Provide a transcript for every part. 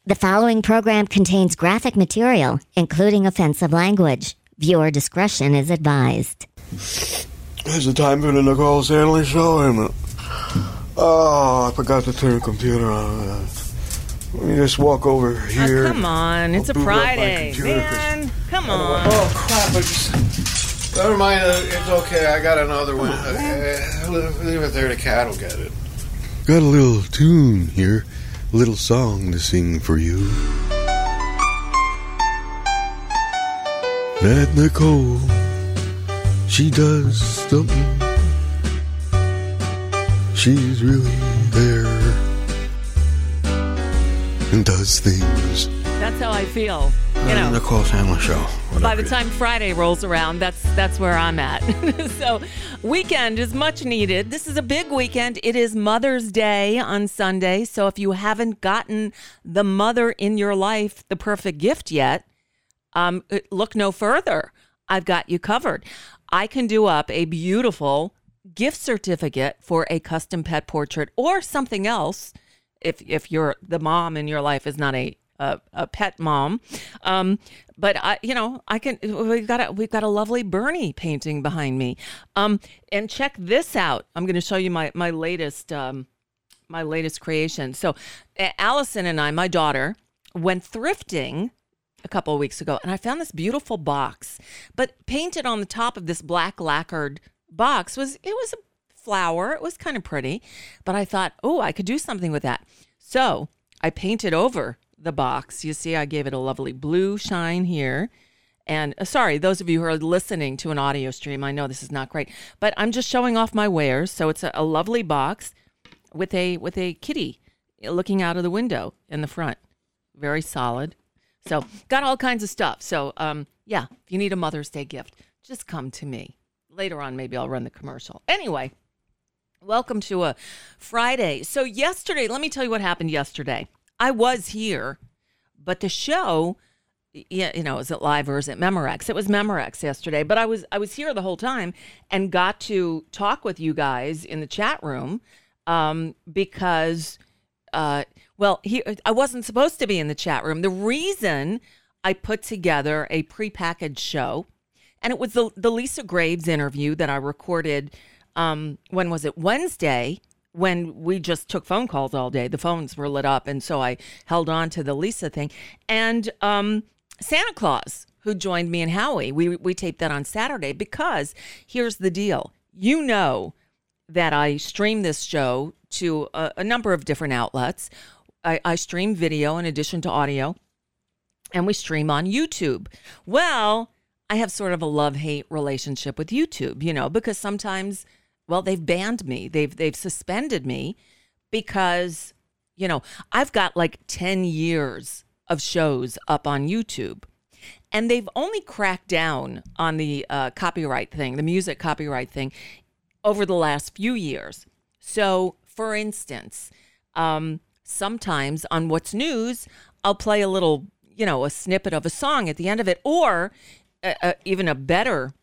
The following program contains graphic material, including offensive language. Viewer discretion is advised. It's the time for the Nicole Stanley Show, isn't it? Oh, I forgot to turn the computer on. Let me just walk over here. Oh, come on. It's a Friday. Man, come on. Oh, crap. Never mind. It's okay. I got another one. Leave it there. The cat will get it. Got a little tune here. A little song to sing for you. That Nicole, she does something. She's really there and does things. That's how I feel. You know, Nicole Stanley Show. By the time Friday rolls around, that's where I'm at. So, weekend is much needed. This is a big weekend. It is Mother's Day on Sunday. So, if you haven't gotten the mother in your life the perfect gift yet, look no further. I've got you covered. I can do up a beautiful gift certificate for a custom pet portrait or something else. If you're the mom in your life is not a pet mom, but I can. We've got a lovely Bernie painting behind me, and check this out. I'm going to show you my latest creation. So, Allison and I, my daughter, went thrifting a couple of weeks ago, and I found this beautiful box, but painted on the top of this black lacquered box was a flower. It was kind of pretty, but I thought, oh, I could do something with that. So I painted over the box. You see, I gave it a lovely blue shine here. And sorry, those of you who are listening to an audio stream, I know this is not great, but I'm just showing off my wares. So it's a lovely box with a kitty looking out of the window in the front. Very solid. So got all kinds of stuff. So yeah, if you need a Mother's Day gift, just come to me. Later on, maybe I'll run the commercial. Anyway, welcome to a Friday. So yesterday, let me tell you what happened yesterday. I was here, but the show, is it live or is it Memorex? It was Memorex yesterday, but I was here the whole time and got to talk with you guys in the chat room because, I wasn't supposed to be in the chat room. The reason I put together a prepackaged show, and it was the Lisa Graves interview that I recorded, when was it? Wednesday, when we just took phone calls all day. The phones were lit up, and so I held on to the Lisa thing. And Santa Claus, who joined me and Howie, we taped that on Saturday because here's the deal. You know that I stream this show to a number of different outlets. I stream video in addition to audio, and we stream on YouTube. Well, I have sort of a love-hate relationship with YouTube, because sometimes, they've banned me. They've suspended me because, I've got like 10 years of shows up on YouTube. And they've only cracked down on the copyright thing, the music copyright thing, over the last few years. So, for instance, sometimes on What's News, I'll play a little, a snippet of a song at the end of it, or even a better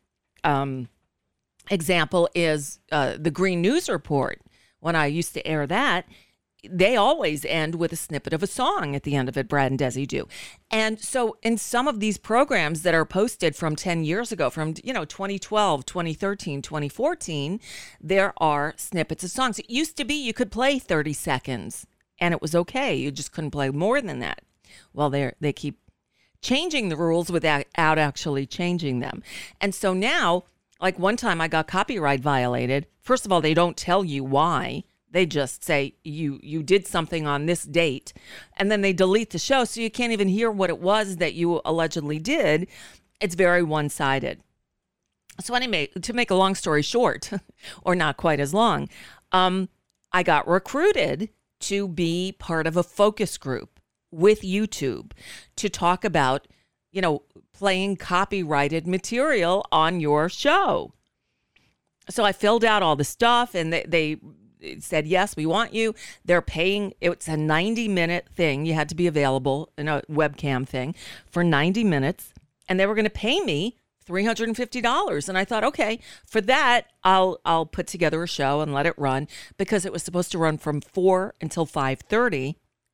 example is the Green News Report. When I used to air that, they always end with a snippet of a song at the end of it. Brad and Desi do. And so in some of these programs that are posted from 10 years ago, from 2012, 2013, 2014, there are snippets of songs. It used to be you could play 30 seconds and it was okay. You just couldn't play more than that. Well, they keep changing the rules without actually changing them. And so now, like one time I got copyright violated. First of all, they don't tell you why. They just say you did something on this date, and then they delete the show, so you can't even hear what it was that you allegedly did. It's very one-sided. So anyway, to make a long story short, or not quite as long, I got recruited to be part of a focus group with YouTube to talk about, playing copyrighted material on your show. So I filled out all the stuff, and they said, yes, we want you. They're paying. It's a 90-minute thing. You had to be available in a webcam thing for 90 minutes. And they were going to pay me $350. And I thought, okay, for that, I'll put together a show and let it run, because it was supposed to run from 4 until 5:30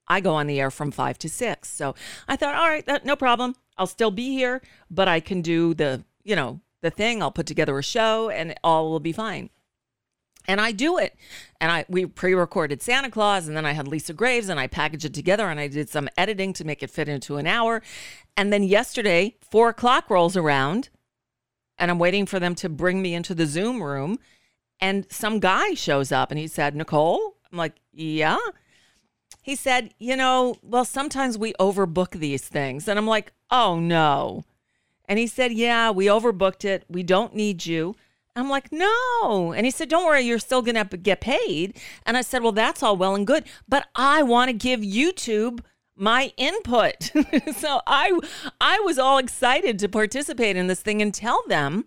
I go on the air from 5 to 6. So I thought, all right, no problem. I'll still be here, but I can do the thing. I'll put together a show and all will be fine. And I do it. And we pre-recorded Santa Claus, and then I had Lisa Graves, and I packaged it together, and I did some editing to make it fit into an hour. And then yesterday, 4 o'clock rolls around, and I'm waiting for them to bring me into the Zoom room, and some guy shows up, and he said, Nicole? I'm like, yeah. He said, well, sometimes we overbook these things. And I'm like, oh, no. And he said, yeah, we overbooked it. We don't need you. I'm like, no. And he said, don't worry, you're still going to get paid. And I said, well, that's all well and good, but I want to give YouTube my input. So I was all excited to participate in this thing and tell them,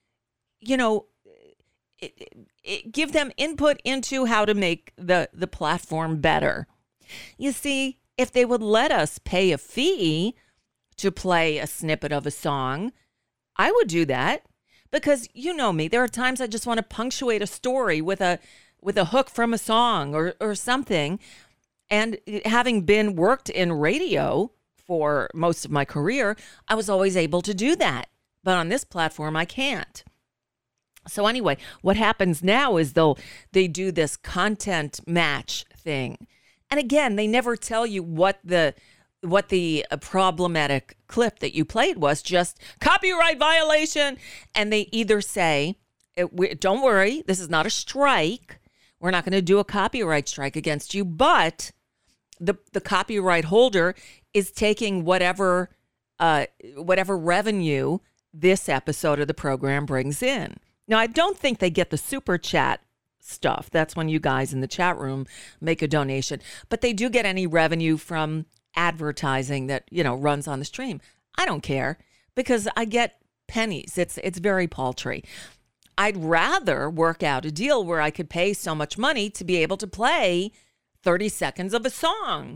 give them input into how to make the platform better. You see, if they would let us pay a fee to play a snippet of a song, I would do that. Because you know me, there are times I just want to punctuate a story with a hook from a song or something. And having worked in radio for most of my career, I was always able to do that. But on this platform, I can't. So anyway, what happens now is they do this content match thing. And again, they never tell you what the problematic clip that you played was, just copyright violation. And they either say, don't worry, this is not a strike. We're not going to do a copyright strike against you, but the copyright holder is taking whatever revenue this episode of the program brings in. Now, I don't think they get the super chat stuff. That's when you guys in the chat room make a donation. But they do get any revenue from advertising that, runs on the stream. I don't care because I get pennies. It's very paltry. I'd rather work out a deal where I could pay so much money to be able to play 30 seconds of a song.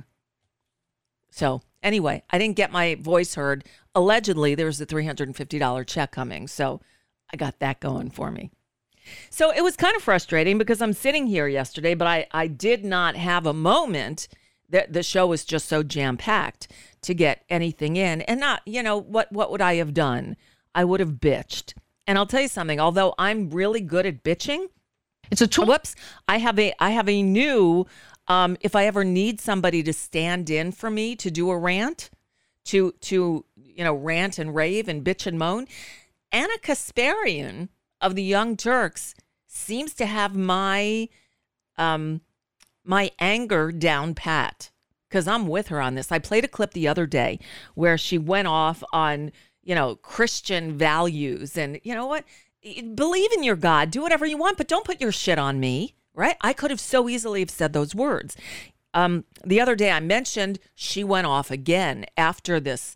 So anyway, I didn't get my voice heard. Allegedly, there was a $350 check coming. So I got that going for me. So it was kind of frustrating because I'm sitting here yesterday, but I did not have a moment. The show was just so jam-packed to get anything in. And not, what would I have done? I would have bitched. And I'll tell you something, although I'm really good at bitching, it's a tool. Whoops. I have a new, if I ever need somebody to stand in for me to do a rant, to rant and rave and bitch and moan, Anna Kasparian of the Young Turks seems to have my anger down pat, because I'm with her on this. I played a clip the other day where she went off on, Christian values and, what? Believe in your God, do whatever you want, but don't put your shit on me, right? I could have so easily have said those words. The other day I mentioned she went off again after this,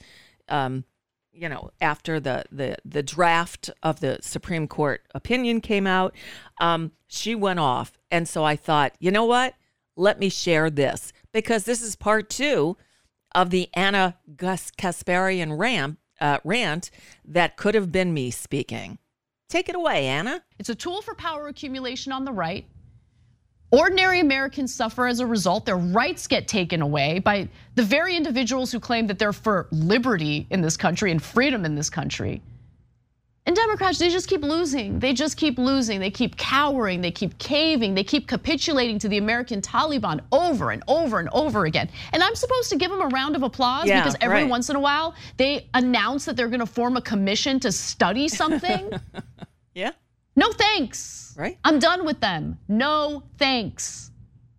after the draft of the Supreme Court opinion came out. She went off. And so I thought, you know what? Let me share this, because this is part 2 of the Anna Kasparian rant that could have been me speaking. Take it away, Anna. It's a tool for power accumulation on the right. Ordinary Americans suffer as a result. Their rights get taken away by the very individuals who claim that they're for liberty in this country and freedom in this country. And Democrats, they just keep losing. They just keep losing. They keep cowering. They keep caving. They keep capitulating to the American Taliban over and over and over again. And I'm supposed to give them a round of applause because every once in a while they announce that they're going to form a commission to study something. Yeah. No thanks. Right. I'm done with them. No thanks.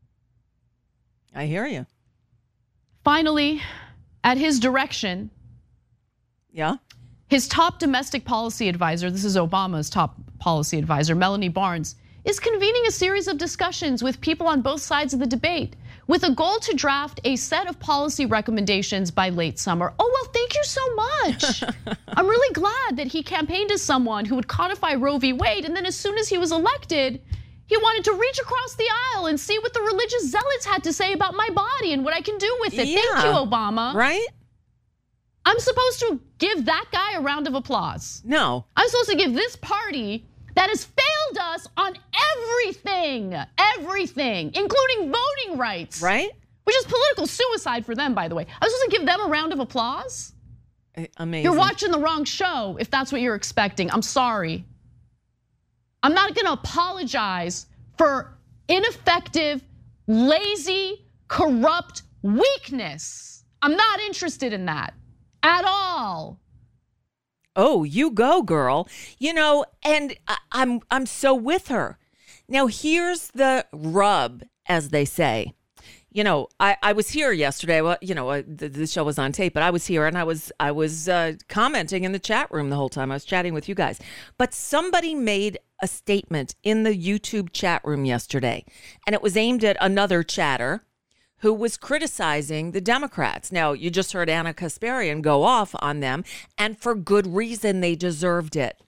I hear you. Finally, at his direction. Yeah. His top domestic policy advisor, this is Obama's top policy advisor, Melanie Barnes, is convening a series of discussions with people on both sides of the debate with a goal to draft a set of policy recommendations by late summer. Oh, well, thank you so much. I'm really glad that he campaigned as someone who would codify Roe v. Wade, and then as soon as he was elected, he wanted to reach across the aisle and see what the religious zealots had to say about my body and what I can do with it. Yeah. Thank you, Obama. Right? I'm supposed to give that guy a round of applause. No. I'm supposed to give this party that has failed us on everything, including voting rights. Right? which is political suicide for them, by the way. I was supposed to give them a round of applause? Amazing. You're watching the wrong show if that's what you're expecting. I'm sorry. I'm not gonna apologize for ineffective, lazy, corrupt weakness. I'm not interested in that at all. Oh, you go, girl. You know, and I'm so with her. Now, here's the rub, as they say. You know, I was here yesterday. Well, you know, the show was on tape, but I was here and I was commenting in the chat room the whole time. I was chatting with you guys. But somebody made a statement in the YouTube chat room yesterday, and it was aimed at another chatter who was criticizing the Democrats. Now, you just heard Ana Kasparian go off on them, and for good reason. They deserved it.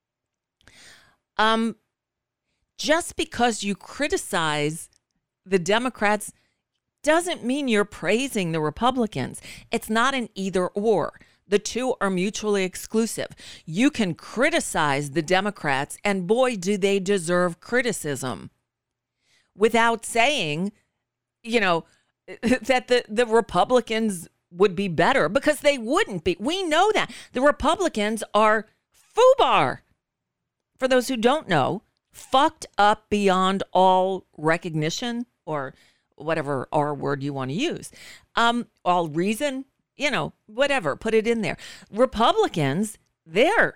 Just because you criticize the Democrats doesn't mean you're praising the Republicans. It's not an either or. The two are mutually exclusive. You can criticize the Democrats, and boy, do they deserve criticism, without saying, you know, that the Republicans would be better, because they wouldn't be. We know that. The Republicans are FUBAR. For those who don't know, fucked up beyond all recognition, or whatever R word you want to use. All reason, you know, whatever, put it in there. Republicans, they're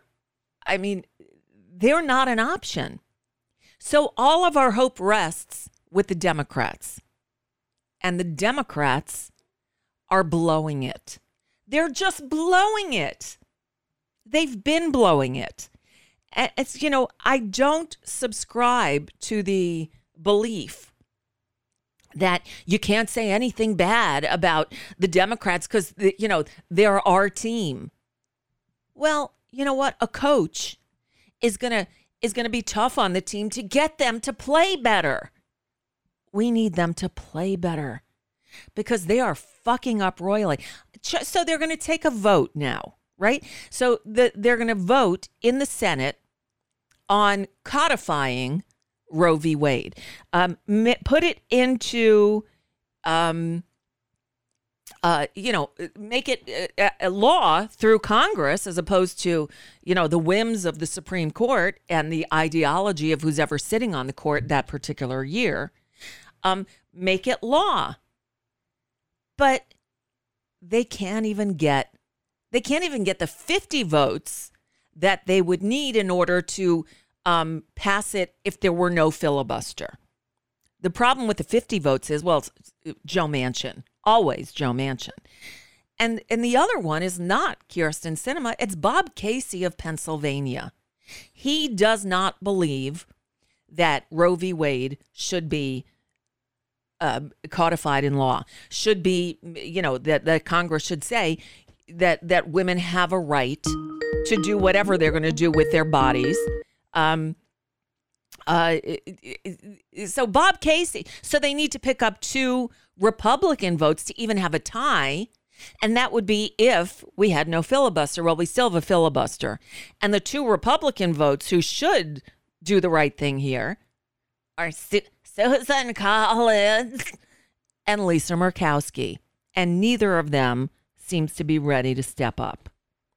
not an option. So all of our hope rests with the Democrats. And the Democrats are blowing it. They're just blowing it. They've been blowing it. It's, you know, I don't subscribe to the belief that you can't say anything bad about the Democrats because, you know, they're our team. Well, you know what? A coach is gonna be tough on the team to get them to play better. We need them to play better because they are fucking up royally. So they're going to take a vote now, right? So they're going to vote in the Senate on codifying Roe v. Wade. Put it into, make it a law through Congress as opposed to, you know, the whims of the Supreme Court and the ideology of who's ever sitting on the court that particular year. Make it law. But they can't even get the 50 votes that they would need in order to pass it if there were no filibuster. The problem with the 50 votes is, well, it's Joe Manchin, always Joe Manchin. And the other one is not Kyrsten Sinema, it's Bob Casey of Pennsylvania. He does not believe that Roe v. Wade should be codified in law, should be, you know, that Congress should say that women have a right to do whatever they're going to do with their bodies. So Bob Casey, so they need to pick up 2 Republican votes to even have a tie. And that would be if we had no filibuster. Well, we still have a filibuster. And the 2 Republican votes who should do the right thing here are Susan Collins and Lisa Murkowski. And neither of them seems to be ready to step up.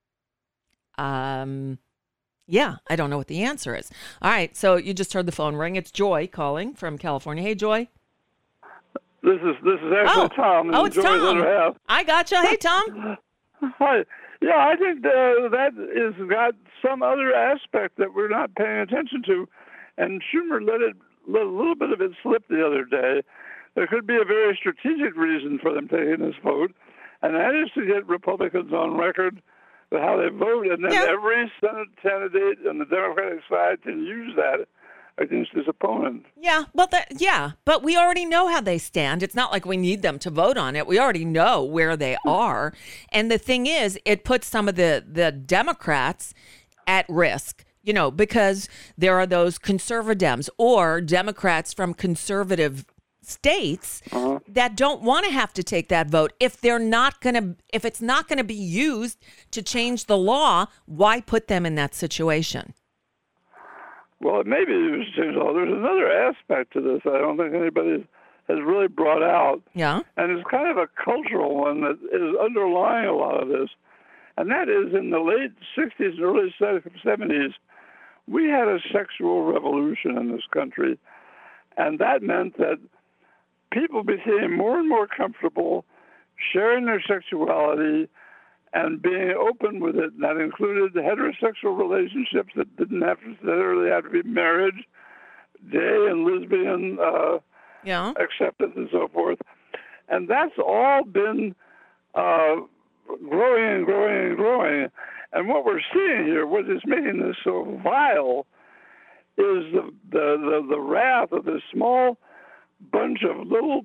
Yeah, I don't know what the answer is. All right, so you just heard the phone ring. It's Joy calling from California. Hey, Joy. This is actually Tom. Oh, it's Tom. I gotcha. Hey, Tom. Hi. Yeah, I think that is got some other aspect that we're not paying attention to, and Schumer let a little bit of it slip the other day. There could be a very strategic reason for them taking this vote, and that is to get Republicans on record with how they vote, and then every Senate candidate on the Democratic side can use that against his opponent. Yeah, but we already know how they stand. It's not like we need them to vote on it. We already know where they are. And the thing is, it puts some of the Democrats at risk, you know, because there are those conservatives or Democrats from conservative states that don't want to have to take that vote. If it's not going to be used to change the law, why put them in that situation? Well, maybe it was changed the law. There's another aspect to this I don't think anybody has really brought out. Yeah. And it's kind of a cultural one that is underlying a lot of this. And that is in the late 60s and early 70s, we had a sexual revolution in this country. And that meant that people became more and more comfortable sharing their sexuality and being open with it. And that included heterosexual relationships that didn't necessarily have to be marriage, gay and lesbian acceptance and so forth. And that's all been growing and growing and growing. And what we're seeing here, what is making this so vile, is the wrath of this small bunch of little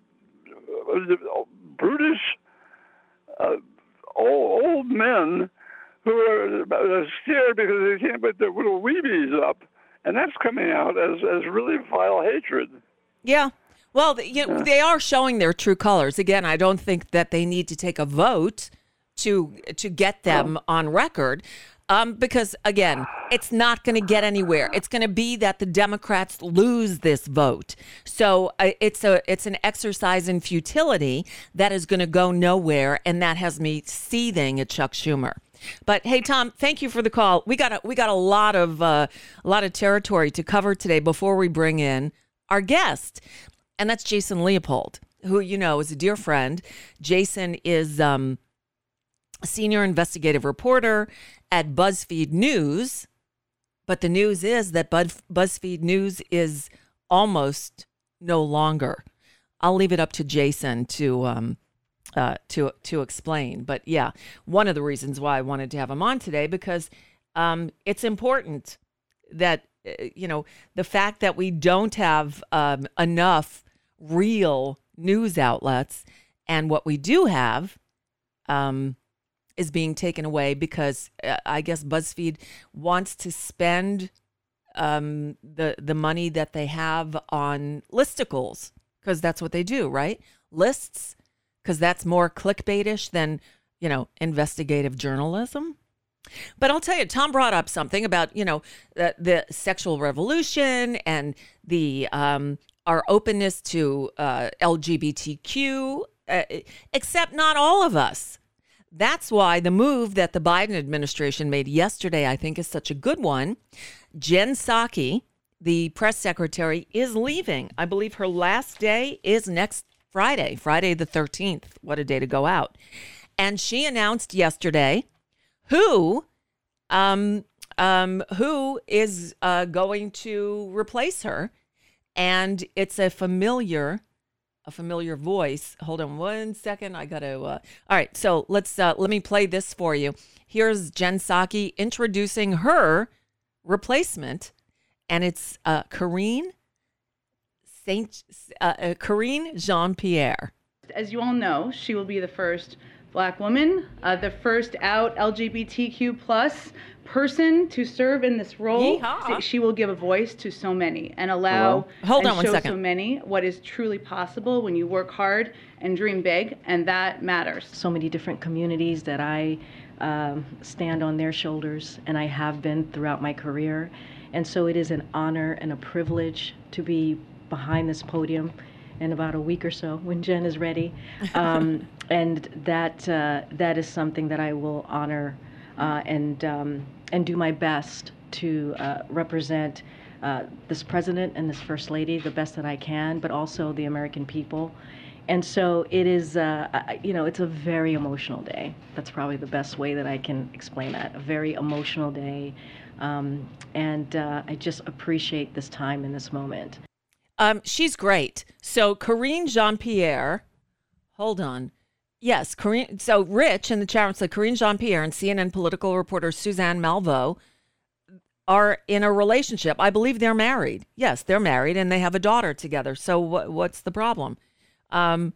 brutish old men who are scared because they can't put their little weebies up. And that's coming out as really vile hatred. Yeah. Well, they are showing their true colors. Again, I don't think that they need to take a vote to get them on record. Because, again, it's not going to get anywhere. It's going to be that the Democrats lose this vote. So it's an exercise in futility that is going to go nowhere, and that has me seething at Chuck Schumer. But hey, Tom, thank you for the call. We got a lot of territory to cover today before we bring in our guest, and that's Jason Leopold, who is a dear friend. Jason is a senior investigative reporter at BuzzFeed News, but the news is that BuzzFeed News is almost no longer. I'll leave it up to Jason to explain. But yeah, one of the reasons why I wanted to have him on today, because it's important that the fact that we don't have enough real news outlets, and what we do have is being taken away because I guess BuzzFeed wants to spend the money that they have on listicles, because that's what they do, right? Lists, because that's more clickbaitish than, investigative journalism. But I'll tell you, Tom brought up something about, the sexual revolution and the our openness to LGBTQ, except not all of us. That's why the move that the Biden administration made yesterday, I think, is such a good one. Jen Psaki, the press secretary, is leaving. I believe her last day is next Friday the 13th. What a day to go out. And she announced yesterday who is going to replace her. And it's a familiar voice. Hold on one second. I got to. All right. So let me play this for you. Here's Jen Psaki introducing her replacement, and it's Karine Jean-Pierre. As you all know, she will be the first Black woman, the first out LGBTQ plus person to serve in this role. Yeehaw. She will give a voice to so many and allow Hold and on one show second. so many what is truly possible when you work hard and dream big, and that matters. So many different communities that I stand on their shoulders, and I have been throughout my career. And so it is an honor and a privilege to be behind this podium in about a week or so when Jen is ready. And that is something that I will honor and do my best to represent this president and this first lady the best that I can, but also the American people. And so it is, it's a very emotional day. That's probably the best way that I can explain that. A very emotional day. And I just appreciate this time in this moment. She's great. So Karine Jean-Pierre, hold on. Yes, Karine. So Rich in the chat room said Karine Jean-Pierre and CNN political reporter Suzanne Malveaux are in a relationship. I believe they're married. Yes, they're married and they have a daughter together. So what's the problem? Yeah.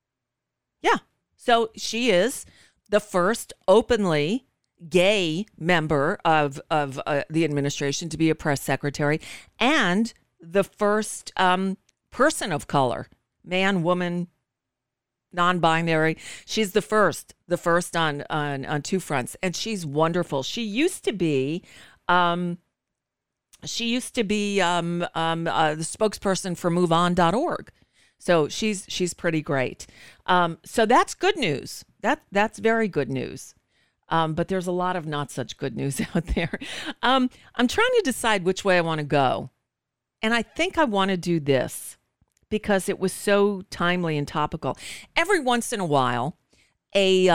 So she is the first openly gay member of the administration to be a press secretary, and the first person of color, man, woman, non-binary. She's the first on two fronts, and she's wonderful. She used to be the spokesperson for MoveOn.org. So she's pretty great. So that's good news. That's very good news. But there's a lot of not such good news out there. I'm trying to decide which way I want to go. And I think I want to do this because it was so timely and topical. Every once in a while, a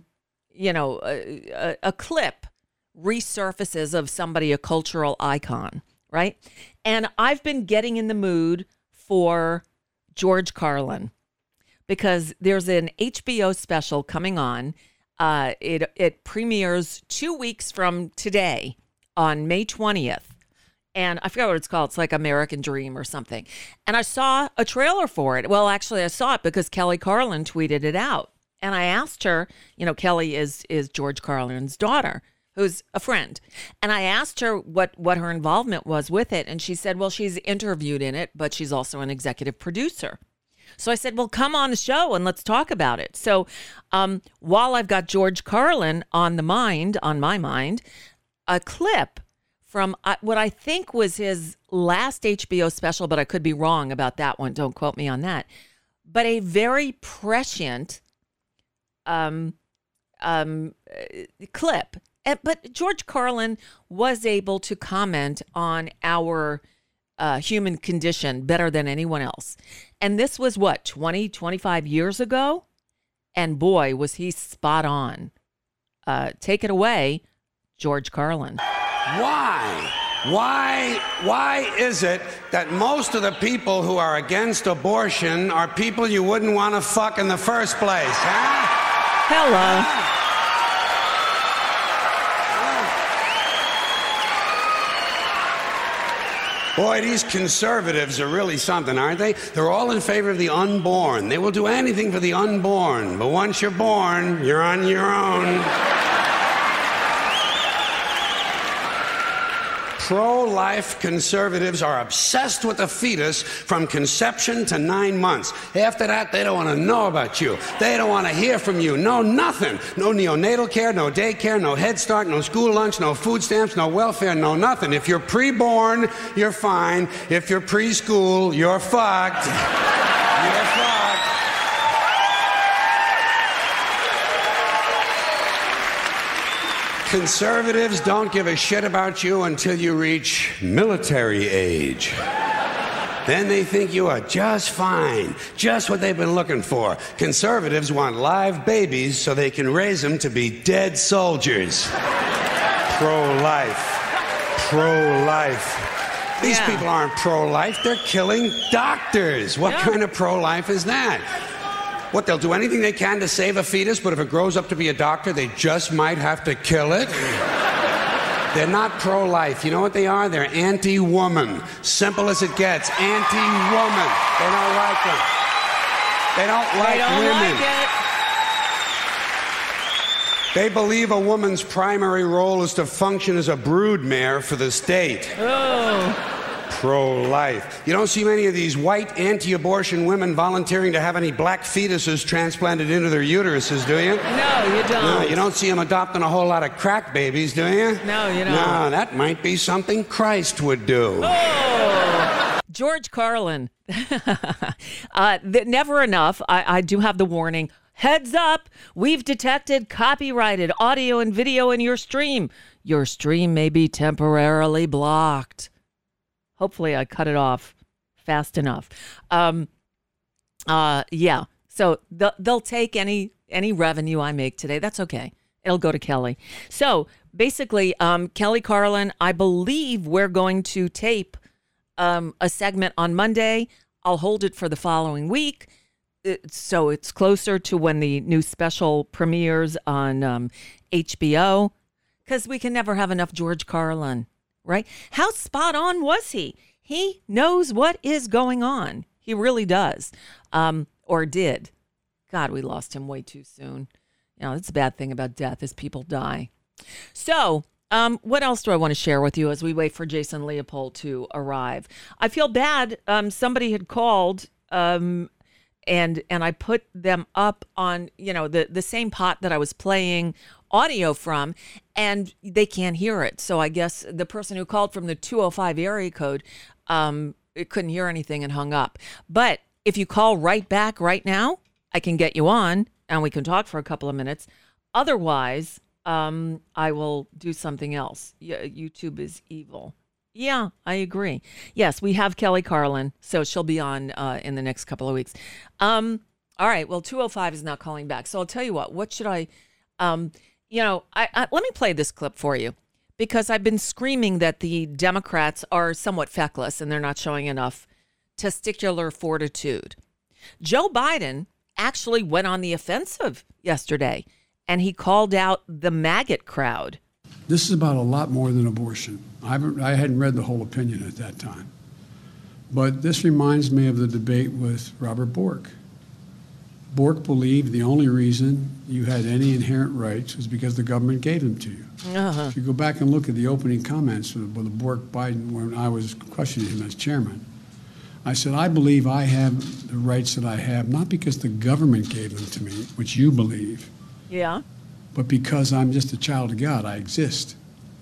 clip resurfaces of somebody, a cultural icon, right? And I've been getting in the mood for George Carlin because there's an HBO special coming on. It premieres 2 weeks from today on May 20th. And I forgot what it's called. It's like American Dream or something. And I saw a trailer for it. Well, actually, I saw it because Kelly Carlin tweeted it out. And I asked her, Kelly is George Carlin's daughter, who's a friend. And I asked her what her involvement was with it. And she said, well, she's interviewed in it, but she's also an executive producer. So I said, well, come on the show and let's talk about it. So while I've got George Carlin on my mind, a clip from what I think was his last HBO special, but I could be wrong about that one. Don't quote me on that. But a very prescient clip. But George Carlin was able to comment on our human condition better than anyone else. And this was 25 years ago? And boy, was he spot on. Take it away, George Carlin. Why is it that most of the people who are against abortion are people you wouldn't want to fuck in the first place, huh? Hello. Boy, these conservatives are really something, aren't they? They're all in favor of the unborn. They will do anything for the unborn. But once you're born, you're on your own. Pro-life conservatives are obsessed with the fetus from conception to 9 months. After that, they don't want to know about you. They don't want to hear from you. No, nothing. No neonatal care, no daycare, no Head Start, no school lunch, no food stamps, no welfare, no nothing. If you're pre-born, you're fine. If you're preschool, you're fucked. You're fucked. Conservatives don't give a shit about you until you reach military age. Then they think you are just fine, just what they've been looking for. Conservatives want live babies so they can raise them to be dead soldiers. Pro-life. Pro-life. These people aren't pro-life, they're killing doctors. What kind of pro-life is that? What, they'll do anything they can to save a fetus, but if it grows up to be a doctor, they just might have to kill it? They're not pro-life. You know what they are? They're anti-woman. Simple as it gets. Anti-woman. They don't like them. They don't like women. They believe a woman's primary role is to function as a broodmare for the state. Oh. Pro-life. You don't see many of these white anti-abortion women volunteering to have any black fetuses transplanted into their uteruses, do you? No, you don't. No, you don't see them adopting a whole lot of crack babies, do you? No, you don't. No, that might be something Christ would do. Oh! George Carlin. Never enough. I do have the warning. Heads up, we've detected copyrighted audio and video in your stream. Your stream may be temporarily blocked. Hopefully I cut it off fast enough. Yeah. So they'll take any revenue I make today. That's okay. It'll go to Kelly. So basically, Kelly Carlin, I believe we're going to tape a segment on Monday. I'll hold it for the following week. So it's closer to when the new special premieres on HBO, because we can never have enough George Carlin. Right? How spot on was he? He knows what is going on. He really does. Or did. God, we lost him way too soon. That's a bad thing about death is people die. So, what else do I want to share with you as we wait for Jason Leopold to arrive? I feel bad. Somebody had called and I put them up on, the same pot that I was playing audio from, and they can't hear it. So I guess the person who called from the 205 area code, it couldn't hear anything and hung up. But If you call right back right now, I can get you on and we can talk for a couple of minutes. Otherwise, I will do something else. YouTube is evil. Yeah, I agree. Yes, we have Kelly Carlin, so she'll be on in the next couple of weeks. All right, well, 205 is not calling back. So I'll tell you what should I, let me play this clip for you because I've been screaming that the Democrats are somewhat feckless and they're not showing enough testicular fortitude. Joe Biden actually went on the offensive yesterday, and he called out the maggot crowd. This is about a lot more than abortion. I hadn't read the whole opinion at that time. But this reminds me of the debate with Robert Bork. Bork believed the only reason you had any inherent rights was because the government gave them to you. Uh-huh. If you go back and look at the opening comments with Bork-Biden when I was questioning him as chairman, I said, I believe I have the rights that I have, not because the government gave them to me, which you believe. Yeah. But because I'm just a child of God, I exist.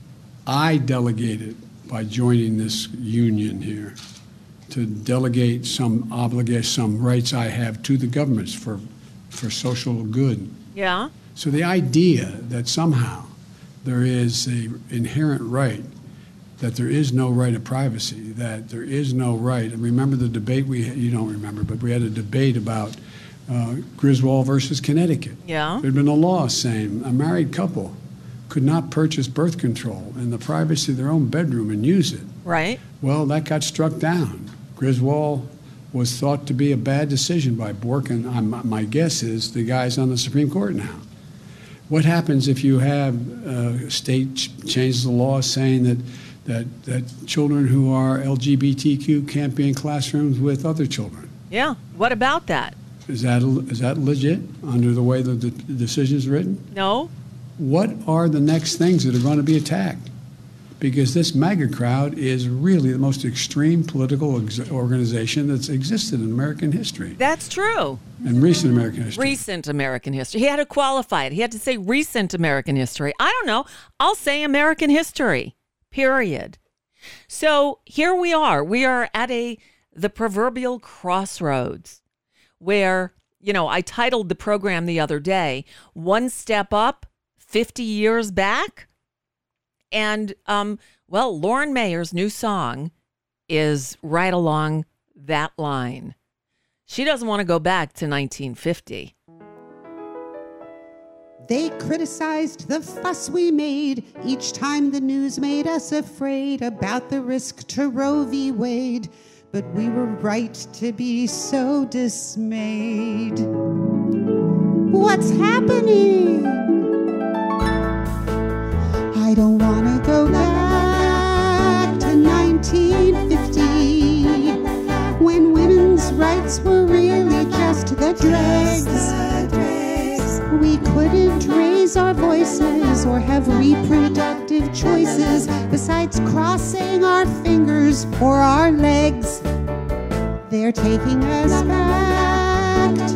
I delegated by joining this union here to delegate some obligation, some rights I have to the governments for social good. Yeah. So the idea that somehow there is an inherent right, that there is no right of privacy, that there is no right. And remember the debate you don't remember, but we had a debate about Griswold versus Connecticut. Yeah. There had been a law saying a married couple could not purchase birth control in the privacy of their own bedroom and use it. Right. Well, that got struck down. Griswold was thought to be a bad decision by Bork, and my guess is the guy's on the Supreme Court now. What happens if you have a state changes the law saying that children who are LGBTQ can't be in classrooms with other children? Yeah. What about that? Is that legit under the way the decision is written? No. What are the next things that are going to be attacked? Because this MAGA crowd is really the most extreme political organization that's existed in American history. That's true. In recent American history. Recent American history. He had to qualify it. He had to say recent American history. I don't know. I'll say American history, period. So here we are. We are at the proverbial crossroads where, I titled the program the other day, One Step Up, 50 Years Back. And, Lauren Mayer's new song is right along that line. She doesn't want to go back to 1950. They criticized the fuss we made each time the news made us afraid about the risk to Roe v. Wade. But we were right to be so dismayed. What's happening? I don't want to go back to 1950 when women's rights were really just the dregs. We couldn't raise our voices or have reproductive choices besides crossing our fingers or our legs. They're taking us back to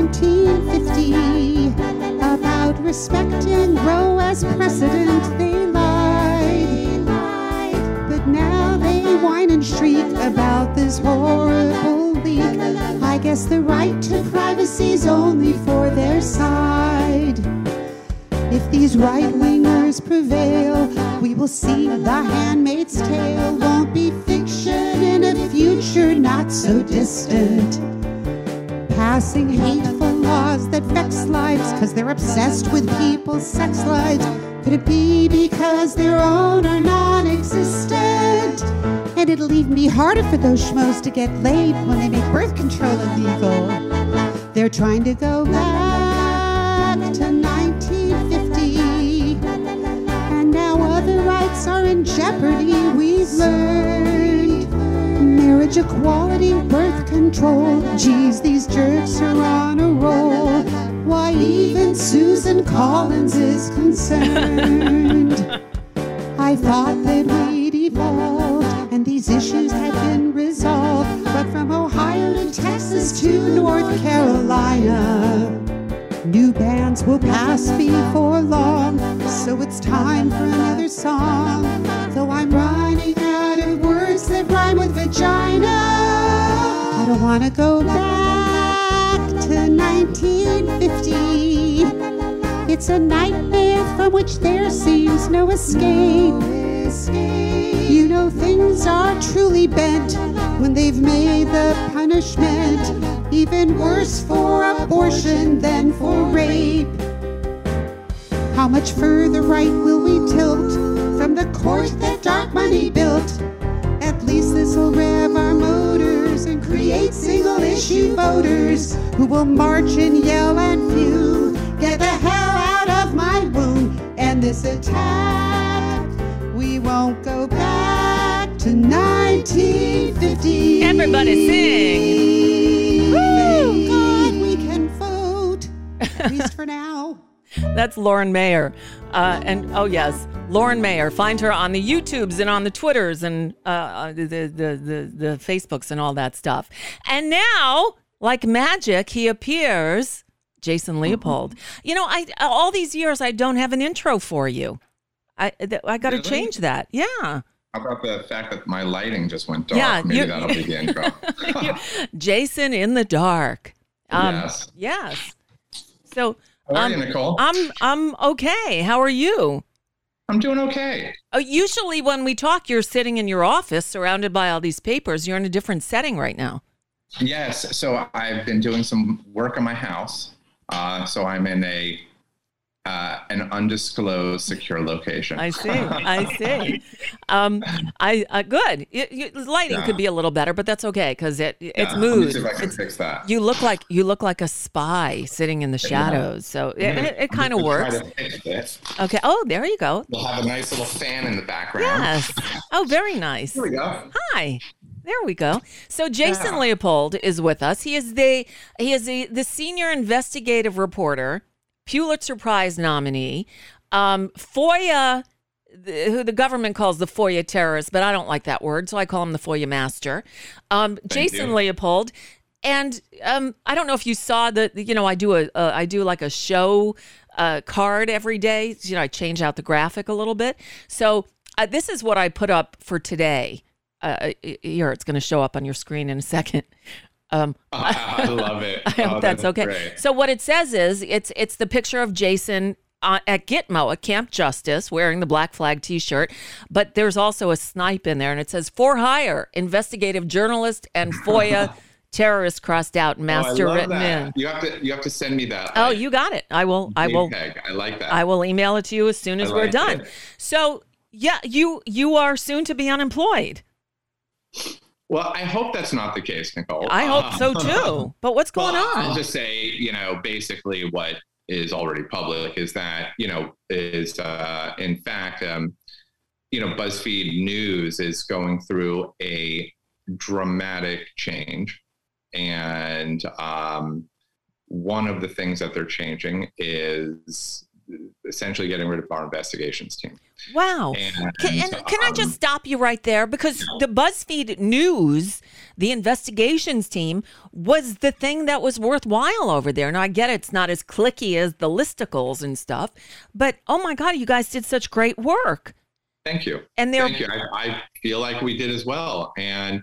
1950 about respecting Roe as precedent. They lied, but now they whine and shriek about this horrible leak. I guess the right to privacy's only for their side. If these right-wingers prevail, we will see The Handmaid's Tale won't be fiction in a future not so distant. Passing hateful laws that vex lives because they're obsessed with people's sex lives. Could it be because their own are non-existent? And it'll even be harder for those schmoes to get laid when they make birth control illegal. They're trying to go back to 1950, and now other rights are in jeopardy. We've learned marriage equality, birth control. Geez, these jerks are on a roll. Why, even Susan Collins is concerned. I thought that we'd evolved and these issues had been resolved, but from Ohio to Texas to North Carolina, new bans will pass before long. So it's time for another song, though I'm running out of words that rhyme with vagina. I don't want to go back to 1950. It's a nightmare from which there seems no escape. You know things are truly bent when they've made the punishment even worse for abortion than for rape. How much further right will we tilt from the court that dark money built? At least this'll rev our motors and create single-issue voters who will march and yell and fume. Get the hell out of my womb. And this attack, we won't go back to 1950. Everybody sing. Thank God we can vote, at least for now. That's Lauren Mayer. And oh yes, Lauren Mayer. Find her on the YouTubes and on the Twitters and the Facebooks and all that stuff. And now, like magic, he appears, Jason Leopold. You know, all these years I don't have an intro for you. I got to change that. Yeah. How about the fact that my lighting just went dark? Yeah, maybe that'll be the intro. Jason in the dark. Yes. Yes. So. How are you, Nicole? I'm okay. How are you? I'm doing okay. Usually when we talk, you're sitting in your office surrounded by all these papers. You're in a different setting right now. Yes. So I've been doing some work on my house. So I'm in an undisclosed secure location. I see. Good. Lighting could be a little better, but that's okay because it's mood. Let me see if I can fix that. You look like a spy sitting in the shadows, so it kind of works. Try to fix this. Okay. Oh, there you go. We'll have a nice little fan in the background. Yes. Oh, very nice. Here we go. Hi. There we go. So Jason Leopold is with us. He is the senior investigative reporter, Pulitzer Prize nominee, FOIA, who the government calls the FOIA terrorist, but I don't like that word, so I call him the FOIA master. Jason Leopold, and I don't know if you saw I do like a show card every day. You know, I change out the graphic a little bit. So this is what I put up for today. Here, it's going to show up on your screen in a second. I love it. I hope that's okay. Great. So what it says is it's the picture of Jason at Gitmo at Camp Justice wearing the Black Flag T-shirt, but there's also a snipe in there, and it says for hire, investigative journalist and FOIA terrorist crossed out, master written in. You have to send me that. Oh, you got it. I will. I like that. I will email it to you as soon as we're done. So yeah, you are soon to be unemployed. Well, I hope that's not the case, Nicole. I hope so too. But what's going on? I'll just say, basically what is already public is that, in fact, BuzzFeed News is going through a dramatic change. And one of the things that they're changing is essentially getting rid of our investigations team. Wow. Can I just stop you right there? Because the BuzzFeed News, the investigations team, was the thing that was worthwhile over there. Now, I get it's not as clicky as the listicles and stuff, but oh my God, you guys did such great work. Thank you. And Thank you. I feel like we did as well. And,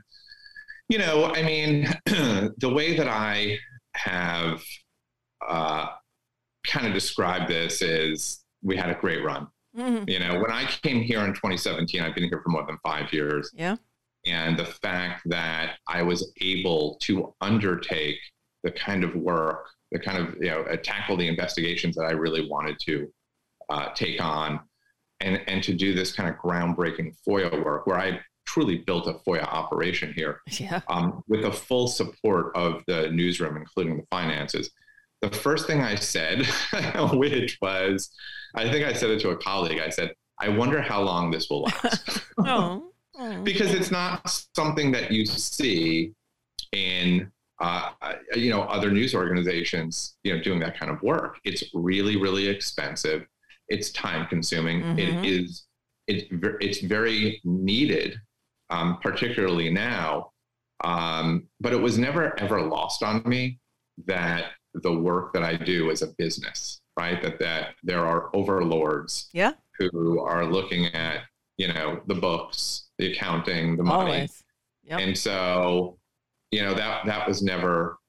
the way that I have kind of described this is we had a great run. Mm-hmm. When I came here in 2017, I've been here for more than 5 years. Yeah. And the fact that I was able to undertake the kind of work, the kind of, tackle the investigations that I really wanted to take on and to do this kind of groundbreaking FOIA work where I truly built a FOIA operation here with the full support of the newsroom, including the finances. The first thing I said, which was, I think I said it to a colleague, I said, I wonder how long this will last. Because it's not something that you see in, other news organizations, doing that kind of work. It's really, really expensive. It's time consuming. Mm-hmm. It's very needed, particularly now. But it was never, ever lost on me that the work that I do as a business, right? That there are overlords who are looking at, the books, the accounting, the money. Always. Yep. And so that was never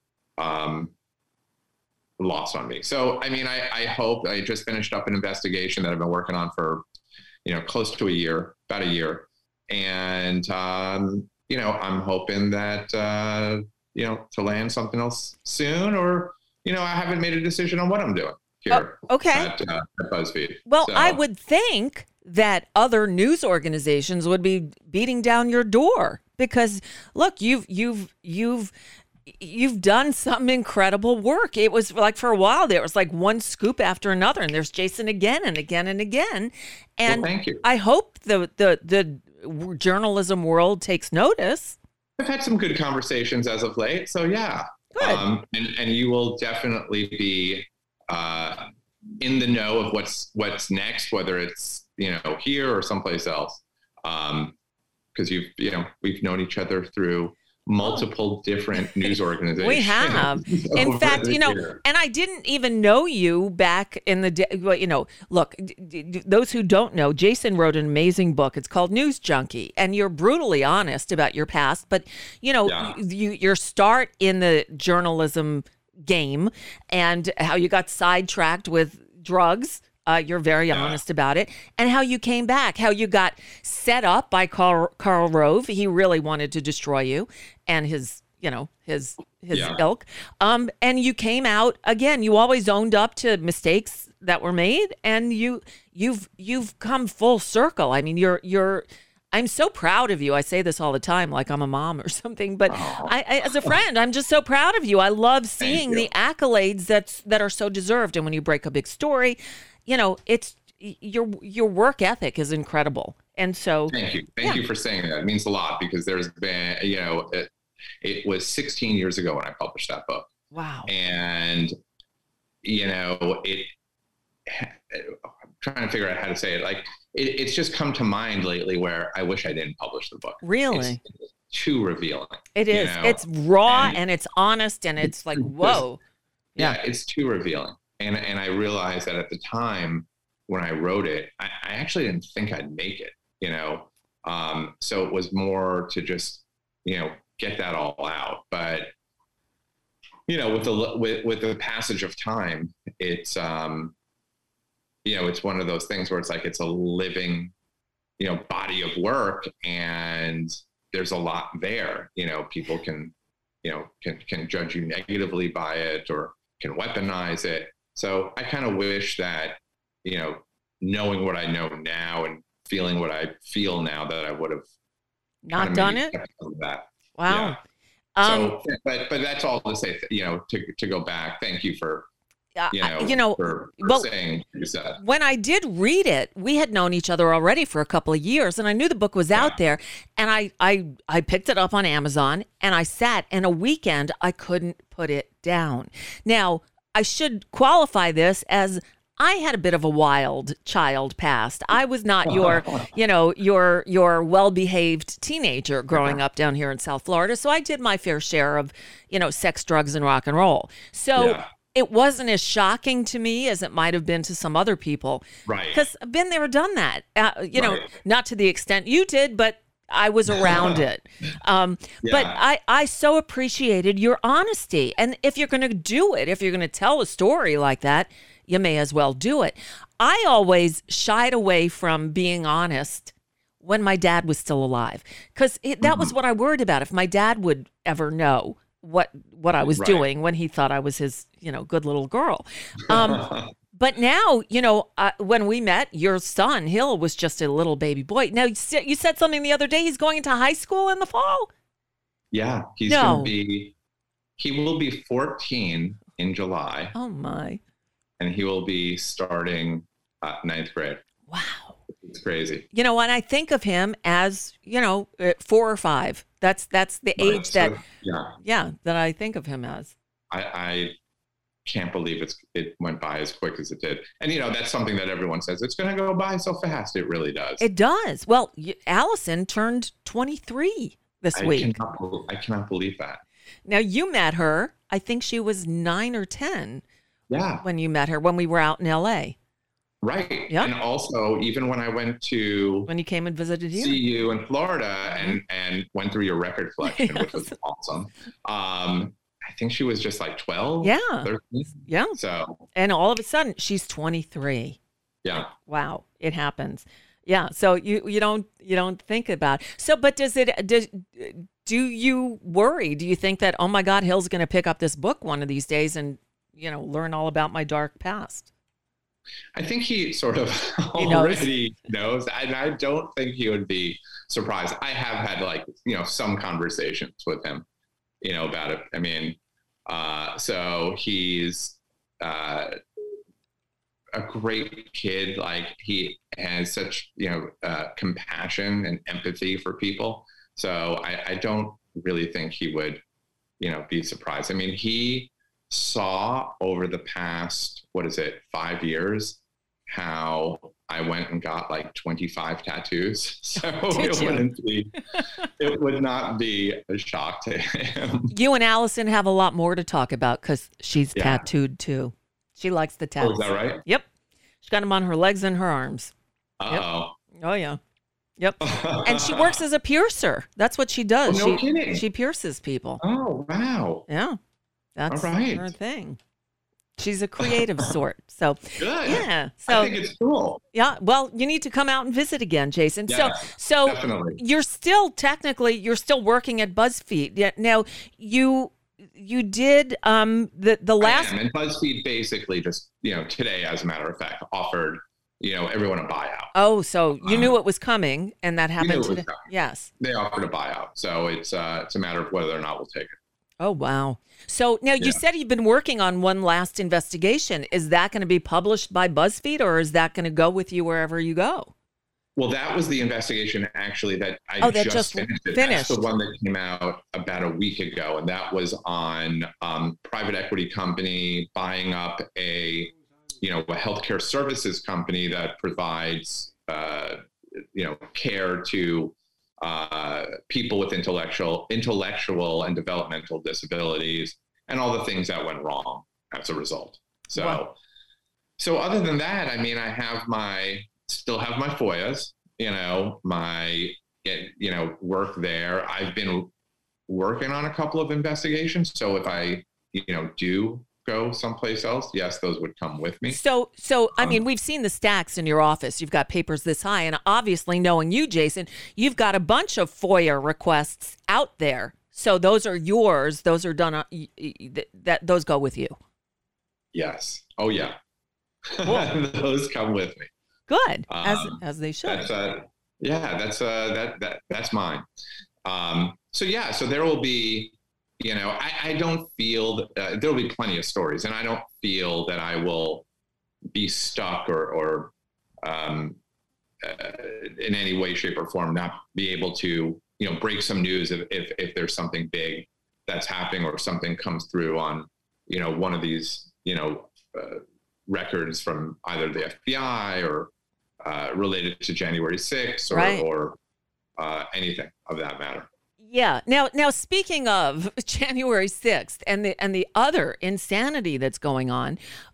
lost on me. So, I mean, I hope. I just finished up an investigation that I've been working on for, close to about a year. And, I'm hoping that, to land something else soon, or, I haven't made a decision on what I'm doing here at BuzzFeed. Well, so, I would think that other news organizations would be beating down your door, because look, you've done some incredible work. It was like, for a while there was like one scoop after another, and there's Jason again and again and again. And thank you. I hope the journalism world takes notice. I've had some good conversations as of late, so yeah. Good. And you will definitely be in the know of what's next, whether it's here or someplace else, because we've known each other through multiple different news organizations. We have. In fact, and I didn't even know you back in the day. Well, look, those who don't know, Jason wrote an amazing book. It's called News Junkie, and you're brutally honest about your past, but your start in the journalism game and how you got sidetracked with drugs. You're very honest about it, and how you came back, how you got set up by Karl Rove. He really wanted to destroy you and his ilk. And you came out again. You always owned up to mistakes that were made, and you've come full circle. I mean, I'm so proud of you. I say this all the time, like I'm a mom or something, but I, as a friend, I'm just so proud of you. I love seeing the accolades that are so deserved. And when you break a big story, it's your work ethic is incredible. And so thank you for saying that. It means a lot, because there's been, it was 16 years ago when I published that book. Wow. And, I'm trying to figure out how to say it. Like, it's just come to mind lately where I wish I didn't publish the book. Really? It's too revealing. It is. It's raw and it's honest, and it's like, whoa. Yeah, it's too revealing. And I realized that at the time when I wrote it, I actually didn't think I'd make it, so it was more to just, get that all out. But, with the passage of time, it's, it's one of those things where it's like, it's a living, body of work, and there's a lot there. People can judge you negatively by it, or can weaponize it. So I kind of wish that, knowing what I know now and feeling what I feel now, that I would have not done it. That. Wow. Yeah. So, but that's all to say, to go back. Thank you for, for saying what you said. When I did read it, we had known each other already for a couple of years, and I knew the book was out there, and I picked it up on Amazon, and I sat, and a weekend I couldn't put it down. Now, I should qualify this as I had a bit of a wild child past. I was not your well-behaved teenager growing up down here in South Florida. So I did my fair share of, sex, drugs, and rock and roll. So it wasn't as shocking to me as it might have been to some other people. Right. Because I've been there, done that. Not to the extent you did, but I was around it. But I so appreciated your honesty. And if you're going to do it, if you're going to tell a story like that, you may as well do it. I always shied away from being honest when my dad was still alive, because that was what I worried about. If my dad would ever know what I was doing when he thought I was his, good little girl. But now, when we met, your son, Hill, was just a little baby boy. Now, you said something the other day. He's going into high school in the fall? Yeah, he will be 14 in July. Oh, my. And he will be starting 9th grade. Wow. It's crazy. And I think of him as, 4 or 5. That's the age that I think of him as. I can't believe it went by as quick as it did. And, that's something that everyone says, it's going to go by so fast. It really does. It does. Well, Allison turned 23 this week. I cannot believe that. Now, you met her, I think she was 9 or 10. Yeah. When you met her, when we were out in LA. Right. Yeah. And also, even when I went to when you came and visited you, see you in Florida and went through your record collection, which was awesome. I think she was just like 12. Yeah. 13. Yeah. So, and all of a sudden she's 23. yeah. Wow. It happens. Yeah. So you don't think about it. So, but do you worry? Do you think that, oh my God, Hill's going to pick up this book one of these days and, learn all about my dark past? I think he sort of already knows. And I don't think he would be surprised. I have had some conversations with him, about it. I mean, so he's a great kid. Like, he has such, compassion and empathy for people. So I don't really think he would, be surprised. I mean, he saw over the past, 5 years, how I went and got like 25 tattoos. So it would not be a shock to him. You and Allison have a lot more to talk about because she's tattooed too. She likes the tattoos. Oh, is that right? Yep. She's got them on her legs and her arms. Uh-oh. Yep. Oh, yeah. Yep. And she works as a piercer. That's what she does. Oh, no kidding. She pierces people. Oh, wow. Yeah. That's all right. her thing. She's a creative sort. So, good. Yeah. So, I think it's cool. Yeah. Well, you need to come out and visit again, Jason. Yeah, so definitely. You're still working at BuzzFeed. Yeah. Now, you did the last. And BuzzFeed basically just, today, as a matter of fact, offered, everyone a buyout. Oh, so you knew it was coming, and that happened today. Yes. They offered a buyout. So it's a matter of whether or not we'll take it. Oh, wow. So now you said you've been working on one last investigation. Is that going to be published by BuzzFeed, or is that going to go with you wherever you go? Well, that was the investigation actually that just finished. That's the one that came out about a week ago. And that was on private equity company buying up a healthcare services company that provides, care to people with intellectual and developmental disabilities, and all the things that went wrong as a result. So, wow. So other than that, I mean, I still have my FOIAs, my work there. I've been working on a couple of investigations. So if I, do go someplace else, yes, those would come with me. So I mean, we've seen the stacks in your office. You've got papers this high, and obviously, knowing you, Jason, you've got a bunch of FOIA requests out there. So those are yours. Those are done. Those go with you. Yes. Oh yeah. Cool. Those come with me. Good, as they should. That's mine. So there will be. I don't feel there'll be plenty of stories, and I don't feel that I will be stuck or in any way, shape, or form not be able to, break some news if there's something big that's happening or something comes through on, one of these, records from either the FBI or related to January 6th or anything of that matter. Yeah. Now, speaking of January 6th and the other insanity that's going on,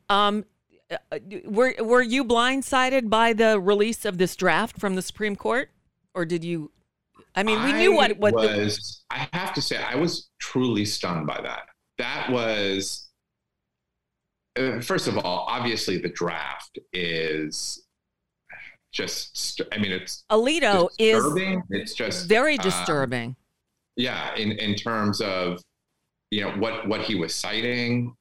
were you blindsided by the release of this draft from the Supreme Court, or did you? I mean, we knew what was. I have to say, I was truly stunned by that. That was, first of all, obviously the draft is just. I mean, it's Alito disturbing. It's just very disturbing. Yeah, in terms of, what he was citing.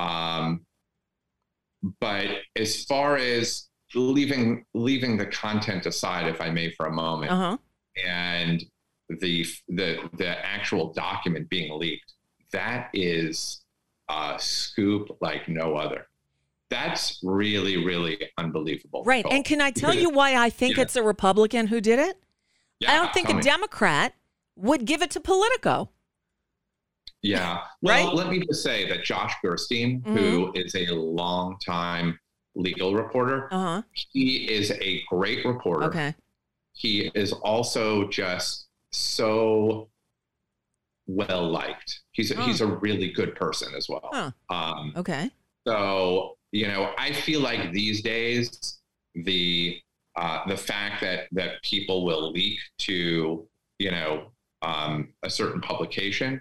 But as far as leaving the content aside, if I may, for a moment, and the actual document being leaked, that is a scoop like no other. That's really, really unbelievable. Right. Nicole. And can I tell you why I think it's a Republican who did it? Yeah, I don't think a Democrat would give it to Politico. Yeah. Well, right? Let me just say that Josh Gerstein, who is a longtime legal reporter, he is a great reporter. Okay. He is also just so well liked. He's a really good person as well. Okay. So, I feel like these days, the fact that people will leak to, a certain publication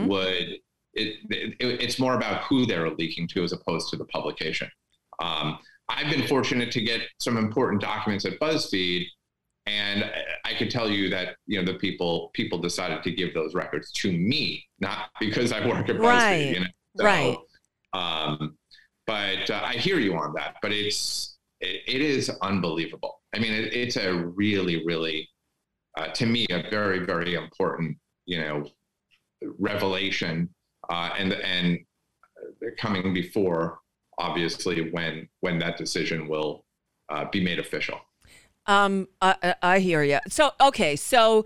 it's more about who they're leaking to as opposed to the publication. I've been fortunate to get some important documents at BuzzFeed, and I could tell you that, the people decided to give those records to me, not because I work at BuzzFeed. Right. But I hear you on that, but it is unbelievable. I mean, it's a really, really, to me, a very, very important, revelation, and coming before, obviously, when that decision will be made official. I hear you. So, okay. So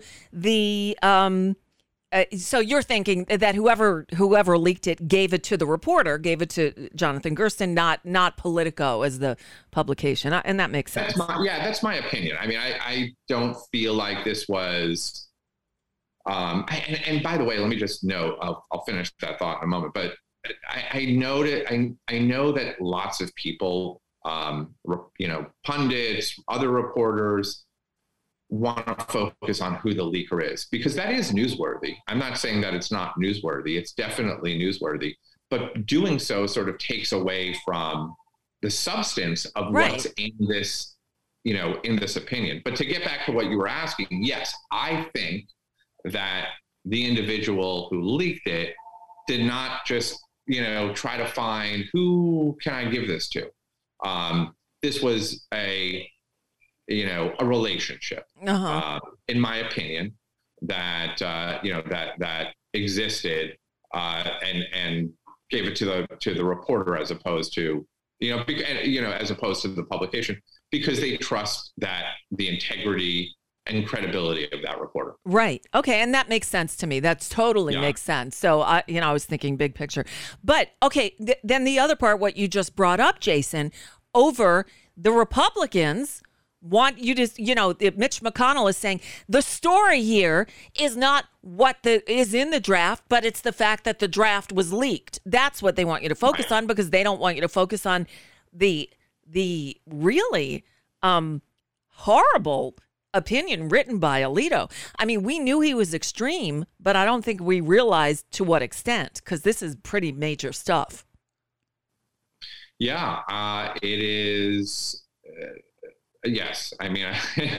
so you're thinking that whoever leaked it gave it to the reporter, gave it to Jonathan Gersten, not Politico as the publication, and that makes sense. That's my opinion. I mean, I don't feel like this was. And by the way, let me just note. I'll finish that thought in a moment. But I know that lots of people, pundits, other reporters, want to focus on who the leaker is, because that is newsworthy. I'm not saying that it's not newsworthy. It's definitely newsworthy, but doing so sort of takes away from the substance of what's in this, in this opinion. But to get back to what you were asking, yes, I think that the individual who leaked it did not just, try to find who can I give this to. This was a relationship, in my opinion, that that existed, and gave it to the reporter as opposed to as opposed to the publication, because they trust that the integrity and credibility of that reporter. Right. Okay. And that makes sense to me. That's totally makes sense. So I was thinking big picture, but okay. Then the other part, what you just brought up, Jason, over the Republicans want you to, Mitch McConnell is saying the story here is not what is in the draft, but it's the fact that the draft was leaked. That's what they want you to focus on, because they don't want you to focus on the really horrible opinion written by Alito. I mean, we knew he was extreme, but I don't think we realized to what extent, because this is pretty major stuff. Yeah, it is. Yes, I mean,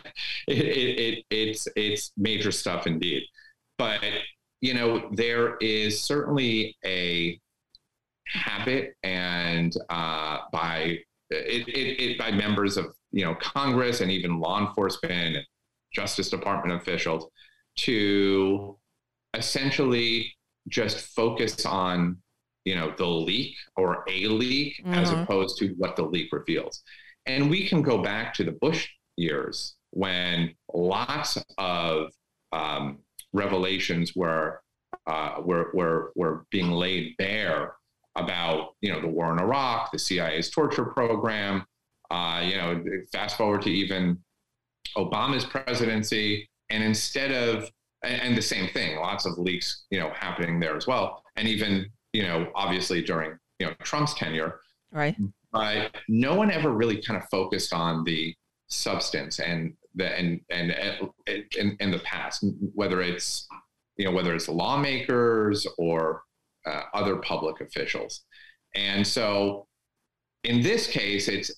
it's major stuff indeed. But there is certainly a habit, and by members of Congress and even law enforcement, Justice Department officials, to essentially just focus on the leak or a leak, as opposed to what the leak reveals. And we can go back to the Bush years when lots of revelations were being laid bare about the war in Iraq, the CIA's torture program. Fast forward to even Obama's presidency, and instead of and the same thing, lots of leaks happening there as well, and even obviously during Trump's tenure, right? But no one ever really kind of focused on the substance and in the past, whether it's lawmakers or other public officials. And so in this case, it's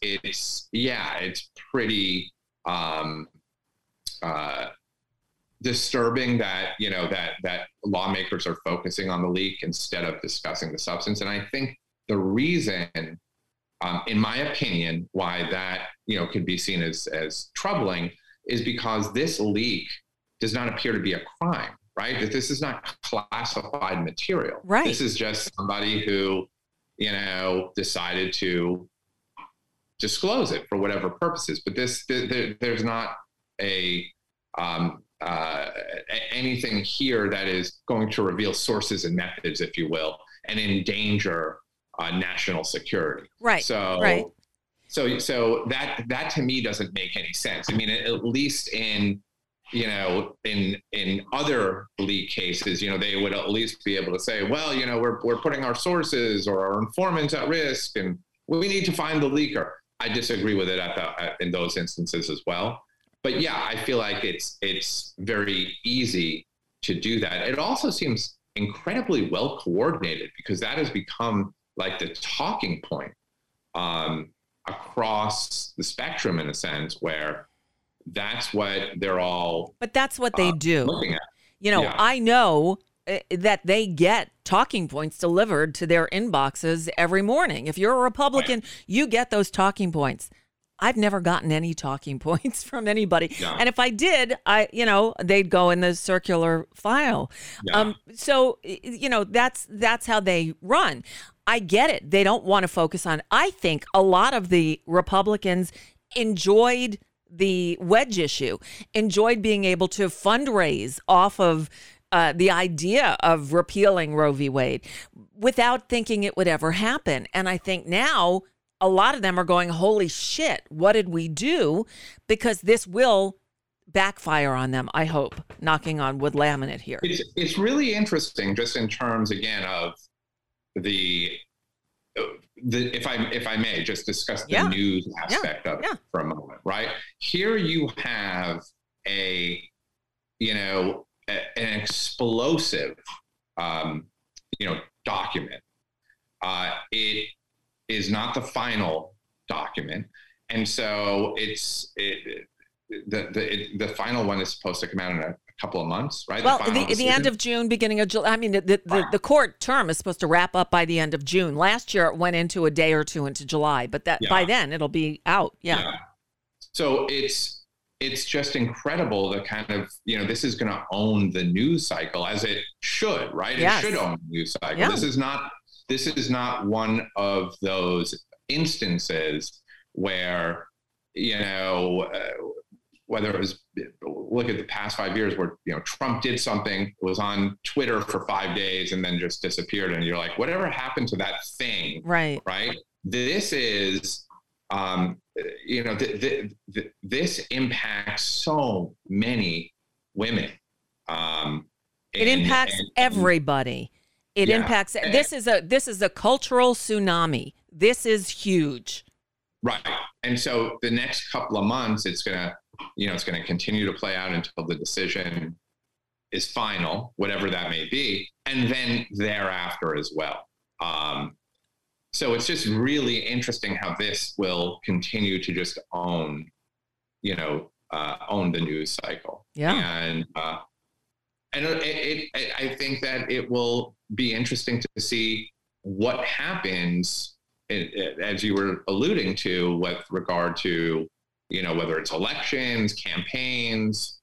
pretty disturbing that that lawmakers are focusing on the leak instead of discussing the substance. And I think the reason, in my opinion, why that could be seen as troubling is because this leak does not appear to be a crime, right? That this is not classified material. Right. This is just somebody who decided to disclose it for whatever purposes. But there's not anything here that is going to reveal sources and methods, if you will, and endanger national security. Right. So that to me doesn't make any sense. I mean, at least in other leak cases, they would at least be able to say, well, we're putting our sources or our informants at risk, and we need to find the leaker. I disagree with it in those instances as well. But yeah, I feel like it's very easy to do that. It also seems incredibly well coordinated, because that has become like the talking point across the spectrum, in a sense, where that's what they're all. But that's what they do. Looking at. You know, Yeah. I know that they get talking points delivered to their inboxes every morning. If you're a Republican, you get those talking points. I've never gotten any talking points from anybody. Yeah. And if I did, they'd go in the circular file. Yeah. So, that's how they run. I get it. They don't want to focus on, I think a lot of the Republicans enjoyed the wedge issue, enjoyed being able to fundraise off of the idea of repealing Roe v. Wade without thinking it would ever happen. And I think now a lot of them are going, holy shit, what did we do? Because this will backfire on them, I hope, knocking on wood laminate here. It's really interesting, just in terms, again, of the if I may just discuss the news aspect of it for a moment, right? Here you have an explosive, document. It is not the final document, and so the final one is supposed to come out in a couple of months, right? Well, the end of June, beginning of July. I mean, the court term is supposed to wrap up by the end of June. Last year, it went into a day or two into July, but by then it'll be out. Yeah. So it's just incredible, the kind of, this is going to own the news cycle, as it should, right? Yes. It should own the news cycle. Yeah. This is not one of those instances where, whether it was, look at the past 5 years where, Trump did something, was on Twitter for 5 days and then just disappeared. And you're like, whatever happened to that thing? Right. Right. This is, this impacts so many women. It impacts everybody. It impacts. This is a cultural tsunami. This is huge. Right. And so the next couple of months, it's going to continue to play out until the decision is final, whatever that may be. And then thereafter as well. So it's just really interesting how this will continue to just own the news cycle. Yeah. And I think that it will be interesting to see what happens, as you were alluding to, with regard to, whether it's elections, campaigns,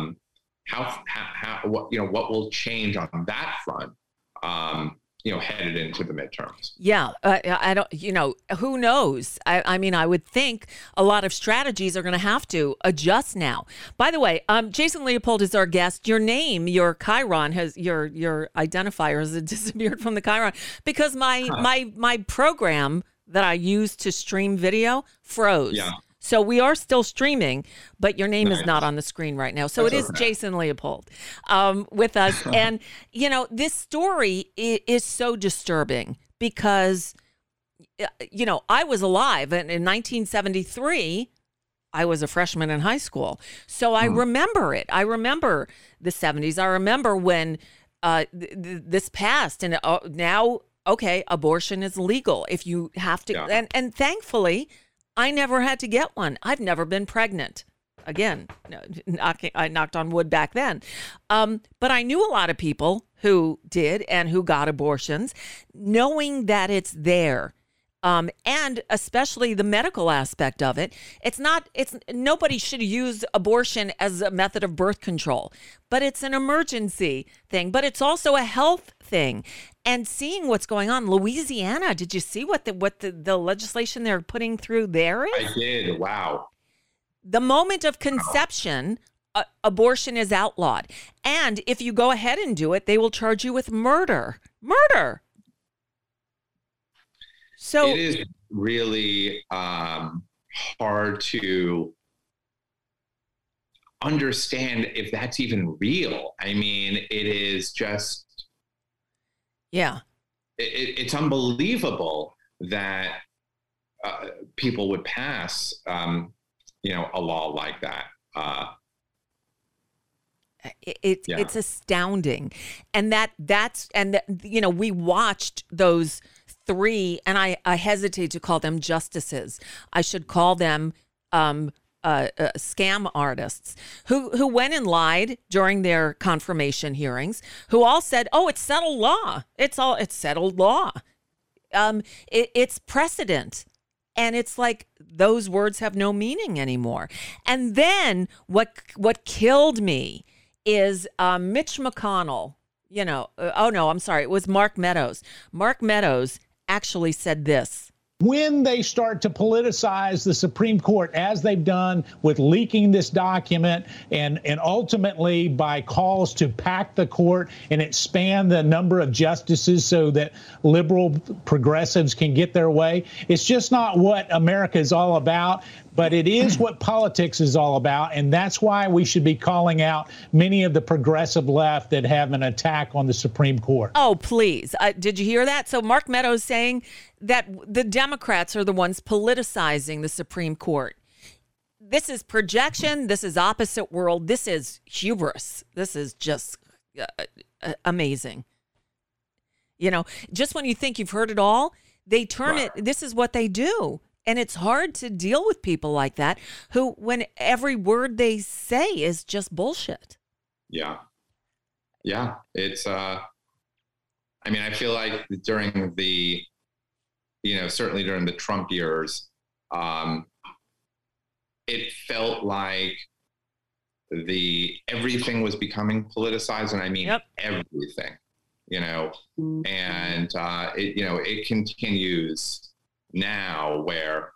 what will change on that front, headed into the midterms. Yeah. I don't, who knows? I mean, I would think a lot of strategies are going to have to adjust now. By the way, Jason Leopold is our guest. Your name, your Chiron your identifier has disappeared from the Chiron because my program that I use to stream video froze. Yeah. So we are still streaming, but your name is not on the screen right now. So it is Jason Leopold with us. And, this story is so disturbing because, I was alive. And in 1973, I was a freshman in high school. So I remember it. I remember the 70s. I remember when this passed. And now, okay, abortion is legal if you have to. Yeah. And thankfully, I never had to get one. I've never been pregnant. Again, I knocked on wood back then. But I knew a lot of people who did and who got abortions, knowing that it's there. And especially the medical aspect of it. Nobody should use abortion as a method of birth control, but it's an emergency thing, but it's also a health thing. And seeing what's going on, Louisiana, did you see what the legislation they're putting through there is? I did. Wow. The moment of conception, abortion is outlawed. And if you go ahead and do it, they will charge you with murder. Murder. So it is really hard to understand if that's even real. I mean, it is just... Yeah. It's unbelievable that people would pass, a law like that. It's astounding. And we watched those three, and I hesitate to call them justices. I should call them scam artists who went and lied during their confirmation hearings, who all said, "Oh, it's settled law. It's settled law. It's precedent." And it's like those words have no meaning anymore. And then what killed me is Mitch McConnell. It was Mark Meadows. Mark Meadows actually said this. When they start to politicize the Supreme Court, as they've done with leaking this document and ultimately by calls to pack the court and expand the number of justices so that liberal progressives can get their way, it's just not what America is all about. But it is what politics is all about, and that's why we should be calling out many of the progressive left that have an attack on the Supreme Court. Oh, please. Did you hear that? So Mark Meadows saying that the Democrats are the ones politicizing the Supreme Court. This is projection. This is opposite world. This is hubris. This is just amazing. Just when you think you've heard it all, they turn it. This is what they do. And it's hard to deal with people like that who, when every word they say is just bullshit. Yeah. Yeah. It's, I feel like during the, certainly during the Trump years, it felt like everything was becoming politicized. And I mean, everything, and it continues now where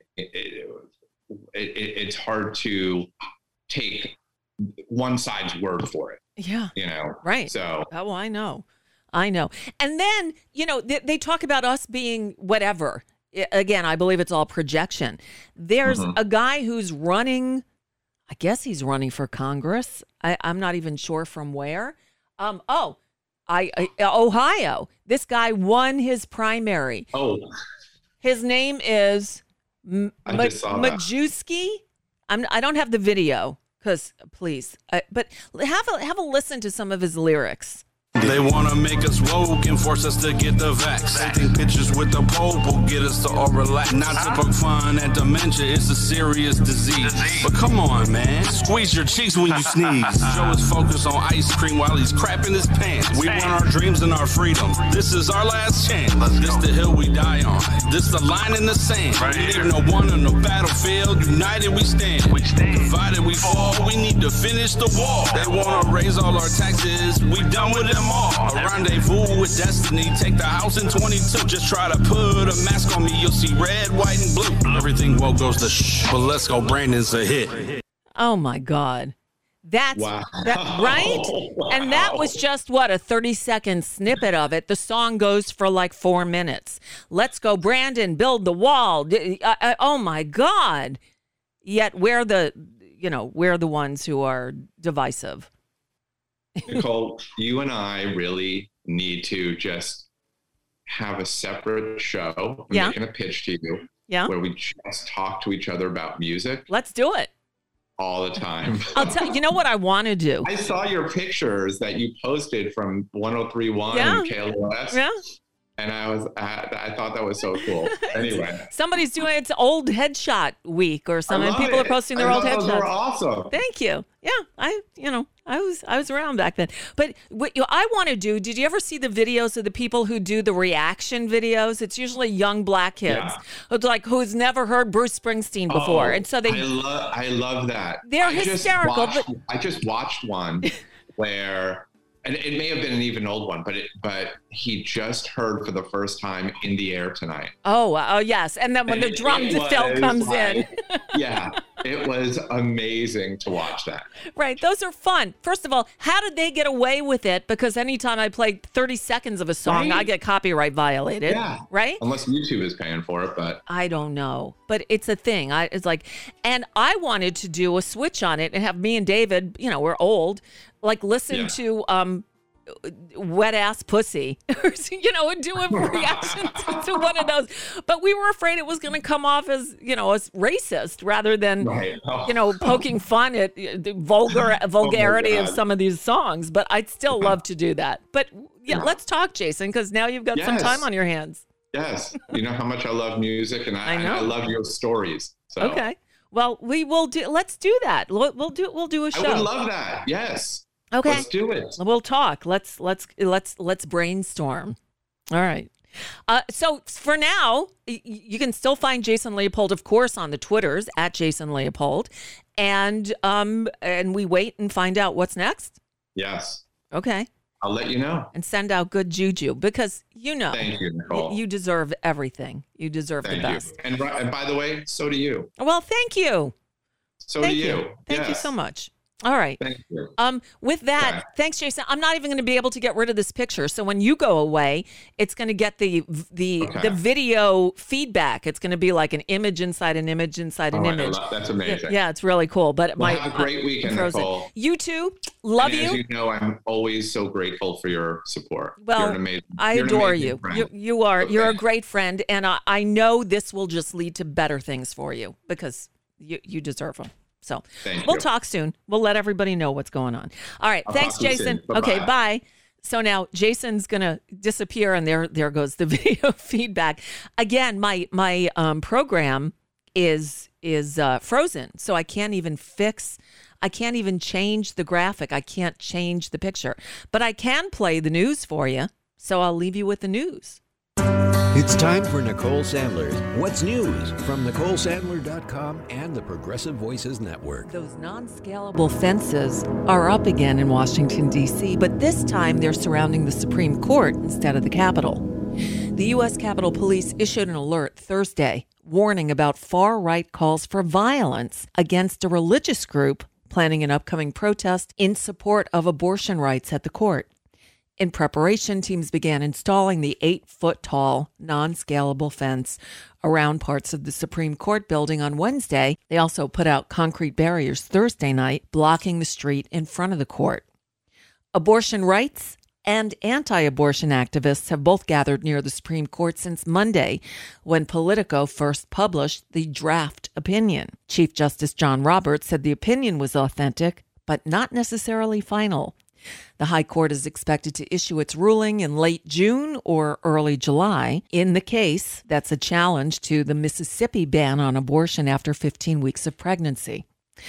it's hard to take one side's word for it. Yeah. Right. So, I know. And then, they talk about us being whatever. Again, I believe it's all projection. There's a guy who's running, I guess he's running for Congress. I'm not even sure from where. Ohio. This guy won his primary. Oh. His name is Majewski. I don't have the video because please, but have a listen to some of his lyrics. They want to make us woke and force us to get the vax. They think pictures with the Pope will get us to all relax. Not to poke fun at dementia, it's a serious disease. But come on, man, squeeze your cheeks when you sneeze. Joe is focused on ice cream while he's crapping his pants. We want our dreams and our freedom. This is our last chance. This the hill we die on. This the line in the sand. We leave no one on the battlefield. United we stand. Divided we fall. We need to finish the wall. They want to raise all our taxes. We done with them all. A rendezvous with destiny. Take the house in 22. Just try to put a mask on me. You'll see red, white, and blue. Everything woke goes to shh. But let's go. Brandon's a hit. Oh my God. That's wow. Right? Wow. And that was just a 30-second snippet of it. The song goes for like 4 minutes. Let's go, Brandon, build the wall. Oh my God. Yet we're the ones who are divisive. Nicole, you and I really need to just have a separate show. I'm making a pitch to you. Yeah. Where we just talk to each other about music. Let's do it. All the time. I'll tell you know what I want to do. I saw your pictures that you posted from 103.1 and KLOS. Yeah. And I thought that was so cool. Anyway. Somebody's doing it's old headshot week or something. People are posting their old headshots. Those were awesome. Thank you. Yeah. I was around back then. But what I want to do, did you ever see the videos of the people who do the reaction videos? It's usually young black kids who's never heard Bruce Springsteen before. And so I love that. They're hysterical. I just watched one where and it may have been an even old one, but he just heard for the first time In the Air Tonight. Oh, yes. And then when the drum fill comes in. Yeah, it was amazing to watch that. Right. Those are fun. First of all, how did they get away with it? Because anytime I play 30 seconds of a song, I get copyright violated. Yeah. Right? Unless YouTube is paying for it, but. I don't know. But it's a thing. And I wanted to do a switch on it and have me and David, we're old, listen to wet ass pussy, and do a reaction to one of those. But we were afraid it was going to come off as, as racist rather than, poking fun at the vulgarity of some of these songs. But I'd still love to do that. But let's talk, Jason, because now you've got some time on your hands. Yes. You know how much I love music, and I love your stories. So. Okay. Well, let's do that. We'll do a show. I would love that. Yes. Okay. Let's do it. We'll talk. Let's brainstorm. All right. So for now, you can still find Jason Leopold, of course, on the Twitters at Jason Leopold, and we wait and find out what's next. Yes. Okay. I'll let you know. And send out good juju because Thank you, Nicole. You deserve everything. You deserve the best. And by the way, so do you. Well, thank you. So do you. Thank you so much. All right. Thank you. With that, thanks, Jason. I'm not even going to be able to get rid of this picture. So when you go away, it's going to get the video feedback. It's going to be like an image inside an image inside an image. That's amazing. Yeah, it's really cool. But have a great weekend, Nicole. You too. Love you. As you know, I'm always so grateful for your support. Well, you're an amazing. I adore you. You are. Okay. You're a great friend, and I know this will just lead to better things for you because you deserve them. So we'll talk soon. We'll let everybody know what's going on. All right. Thanks, Jason. Okay, bye. So now Jason's going to disappear, and there goes the video feedback. Again, my program is frozen, so I can't even change the graphic. I can't change the picture. But I can play the news for you, so I'll leave you with the news. It's time for Nicole Sandler's What's News from NicoleSandler.com and the Progressive Voices Network. Those non-scalable fences are up again in Washington, D.C., but this time they're surrounding the Supreme Court instead of the Capitol. The U.S. Capitol Police issued an alert Thursday warning about far-right calls for violence against a religious group planning an upcoming protest in support of abortion rights at the court. In preparation, teams began installing the 8-foot-tall, non-scalable fence around parts of the Supreme Court building on Wednesday. They also put out concrete barriers Thursday night, blocking the street in front of the court. Abortion rights and anti-abortion activists have both gathered near the Supreme Court since Monday, when Politico first published the draft opinion. Chief Justice John Roberts said the opinion was authentic, but not necessarily final. The High Court is expected to issue its ruling in late June or early July in the case that's a challenge to the Mississippi ban on abortion after 15 weeks of pregnancy.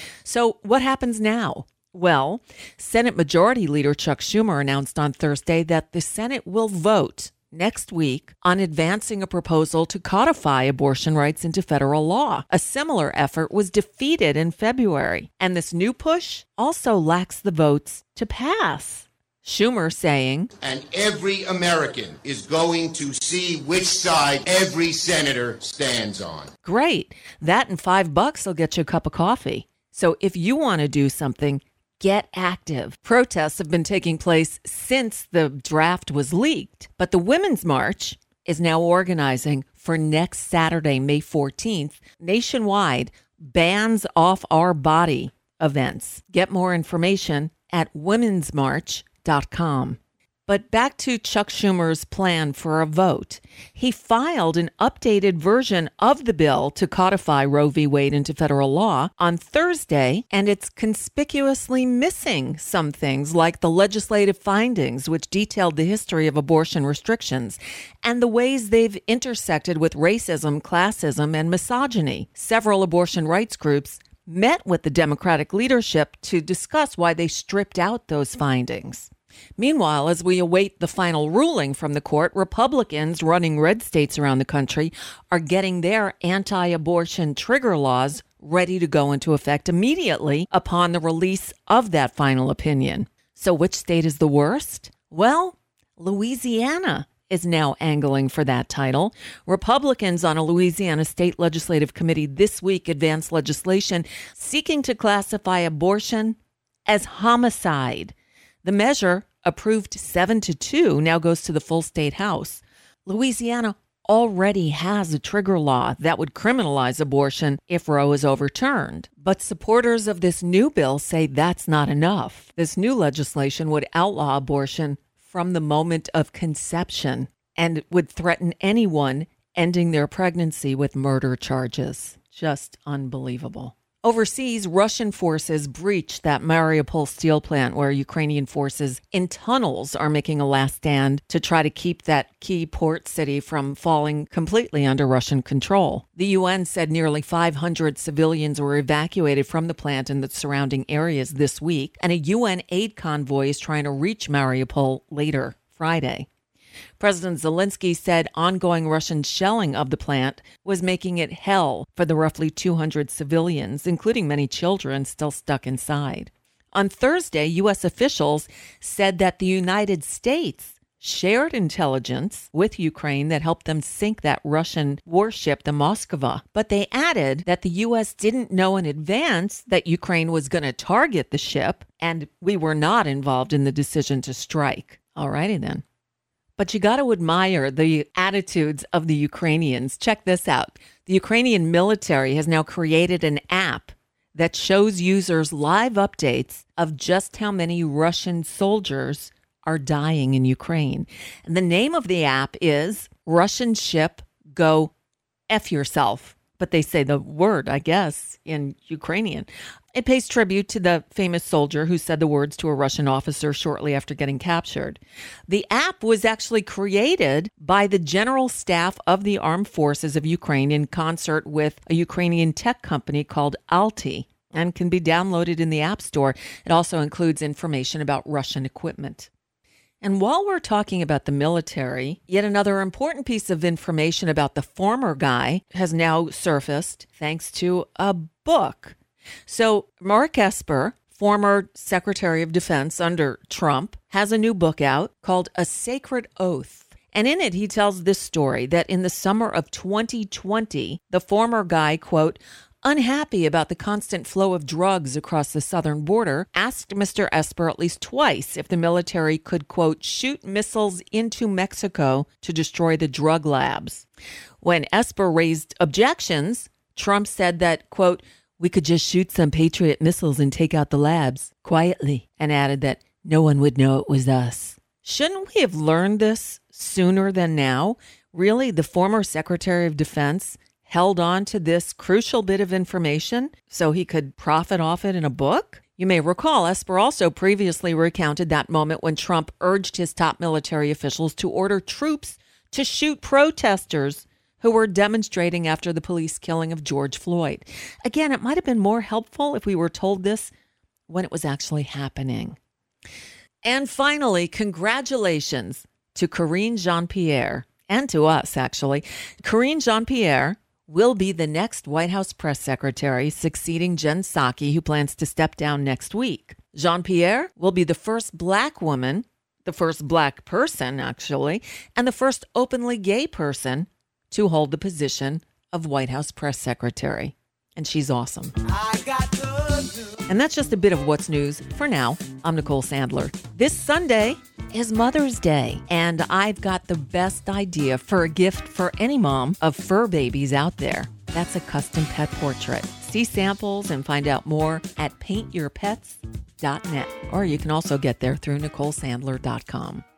So what happens now? Well, Senate Majority Leader Chuck Schumer announced on Thursday that the Senate will vote next week on advancing a proposal to codify abortion rights into federal law. A similar effort was defeated in February, and this new push also lacks the votes to pass. Schumer saying, and every American is going to see which side every senator stands on. Great. That and $5 will get you a cup of coffee. So if you want to do something, get active. Protests have been taking place since the draft was leaked, but the Women's March is now organizing for next Saturday, May 14th, nationwide Bands Off Our Body events. Get more information at womensmarch.com. But back to Chuck Schumer's plan for a vote. He filed an updated version of the bill to codify Roe v. Wade into federal law on Thursday, and it's conspicuously missing some things like the legislative findings, which detailed the history of abortion restrictions and the ways they've intersected with racism, classism, and misogyny. Several abortion rights groups met with the Democratic leadership to discuss why they stripped out those findings. Meanwhile, as we await the final ruling from the court, Republicans running red states around the country are getting their anti-abortion trigger laws ready to go into effect immediately upon the release of that final opinion. So which state is the worst? Well, Louisiana is now angling for that title. Republicans on a Louisiana state legislative committee this week advanced legislation seeking to classify abortion as homicide. The measure, approved 7-2, now goes to the full state house. Louisiana already has a trigger law that would criminalize abortion if Roe is overturned. But supporters of this new bill say that's not enough. This new legislation would outlaw abortion from the moment of conception and would threaten anyone ending their pregnancy with murder charges. Just unbelievable. Overseas, Russian forces breached that Mariupol steel plant where Ukrainian forces in tunnels are making a last stand to try to keep that key port city from falling completely under Russian control. The UN said nearly 500 civilians were evacuated from the plant and the surrounding areas this week, and a UN aid convoy is trying to reach Mariupol later Friday. President Zelensky said ongoing Russian shelling of the plant was making it hell for the roughly 200 civilians, including many children still stuck inside. On Thursday, U.S. officials said that the United States shared intelligence with Ukraine that helped them sink that Russian warship, the Moskva. But they added that the U.S. didn't know in advance that Ukraine was going to target the ship, and we were not involved in the decision to strike. All righty then. But you got to admire the attitudes of the Ukrainians. Check this out. The Ukrainian military has now created an app that shows users live updates of just how many Russian soldiers are dying in Ukraine. And the name of the app is Russian Ship Go F Yourself. But they say the word, I guess, in Ukrainian. It pays tribute to the famous soldier who said the words to a Russian officer shortly after getting captured. The app was actually created by the General Staff of the Armed Forces of Ukraine in concert with a Ukrainian tech company called Alti and can be downloaded in the App Store. It also includes information about Russian equipment. And while we're talking about the military, yet another important piece of information about the former guy has now surfaced thanks to a book. So Mark Esper, former Secretary of Defense under Trump, has a new book out called A Sacred Oath. And in it, he tells this story that in the summer of 2020, the former guy, quote, unhappy about the constant flow of drugs across the southern border, asked Mr. Esper at least twice if the military could, quote, shoot missiles into Mexico to destroy the drug labs. When Esper raised objections, Trump said that, quote, we could just shoot some Patriot missiles and take out the labs quietly, and added that no one would know it was us. Shouldn't we have learned this sooner than now? Really, the former Secretary of Defense held on to this crucial bit of information so he could profit off it in a book? You may recall Esper also previously recounted that moment when Trump urged his top military officials to order troops to shoot protesters who were demonstrating after the police killing of George Floyd. Again, it might have been more helpful if we were told this when it was actually happening. And finally, congratulations to Karine Jean-Pierre, and to us, actually. Karine Jean-Pierre will be the next White House press secretary, succeeding Jen Psaki, who plans to step down next week. Jean-Pierre will be the first Black woman, the first Black person, actually, and the first openly gay person to hold the position of White House press secretary. And she's awesome. And that's just a bit of what's news for now. I'm Nicole Sandler. This Sunday is Mother's Day, and I've got the best idea for a gift for any mom of fur babies out there. That's a custom pet portrait. See samples and find out more at paintyourpets.net. Or you can also get there through NicoleSandler.com.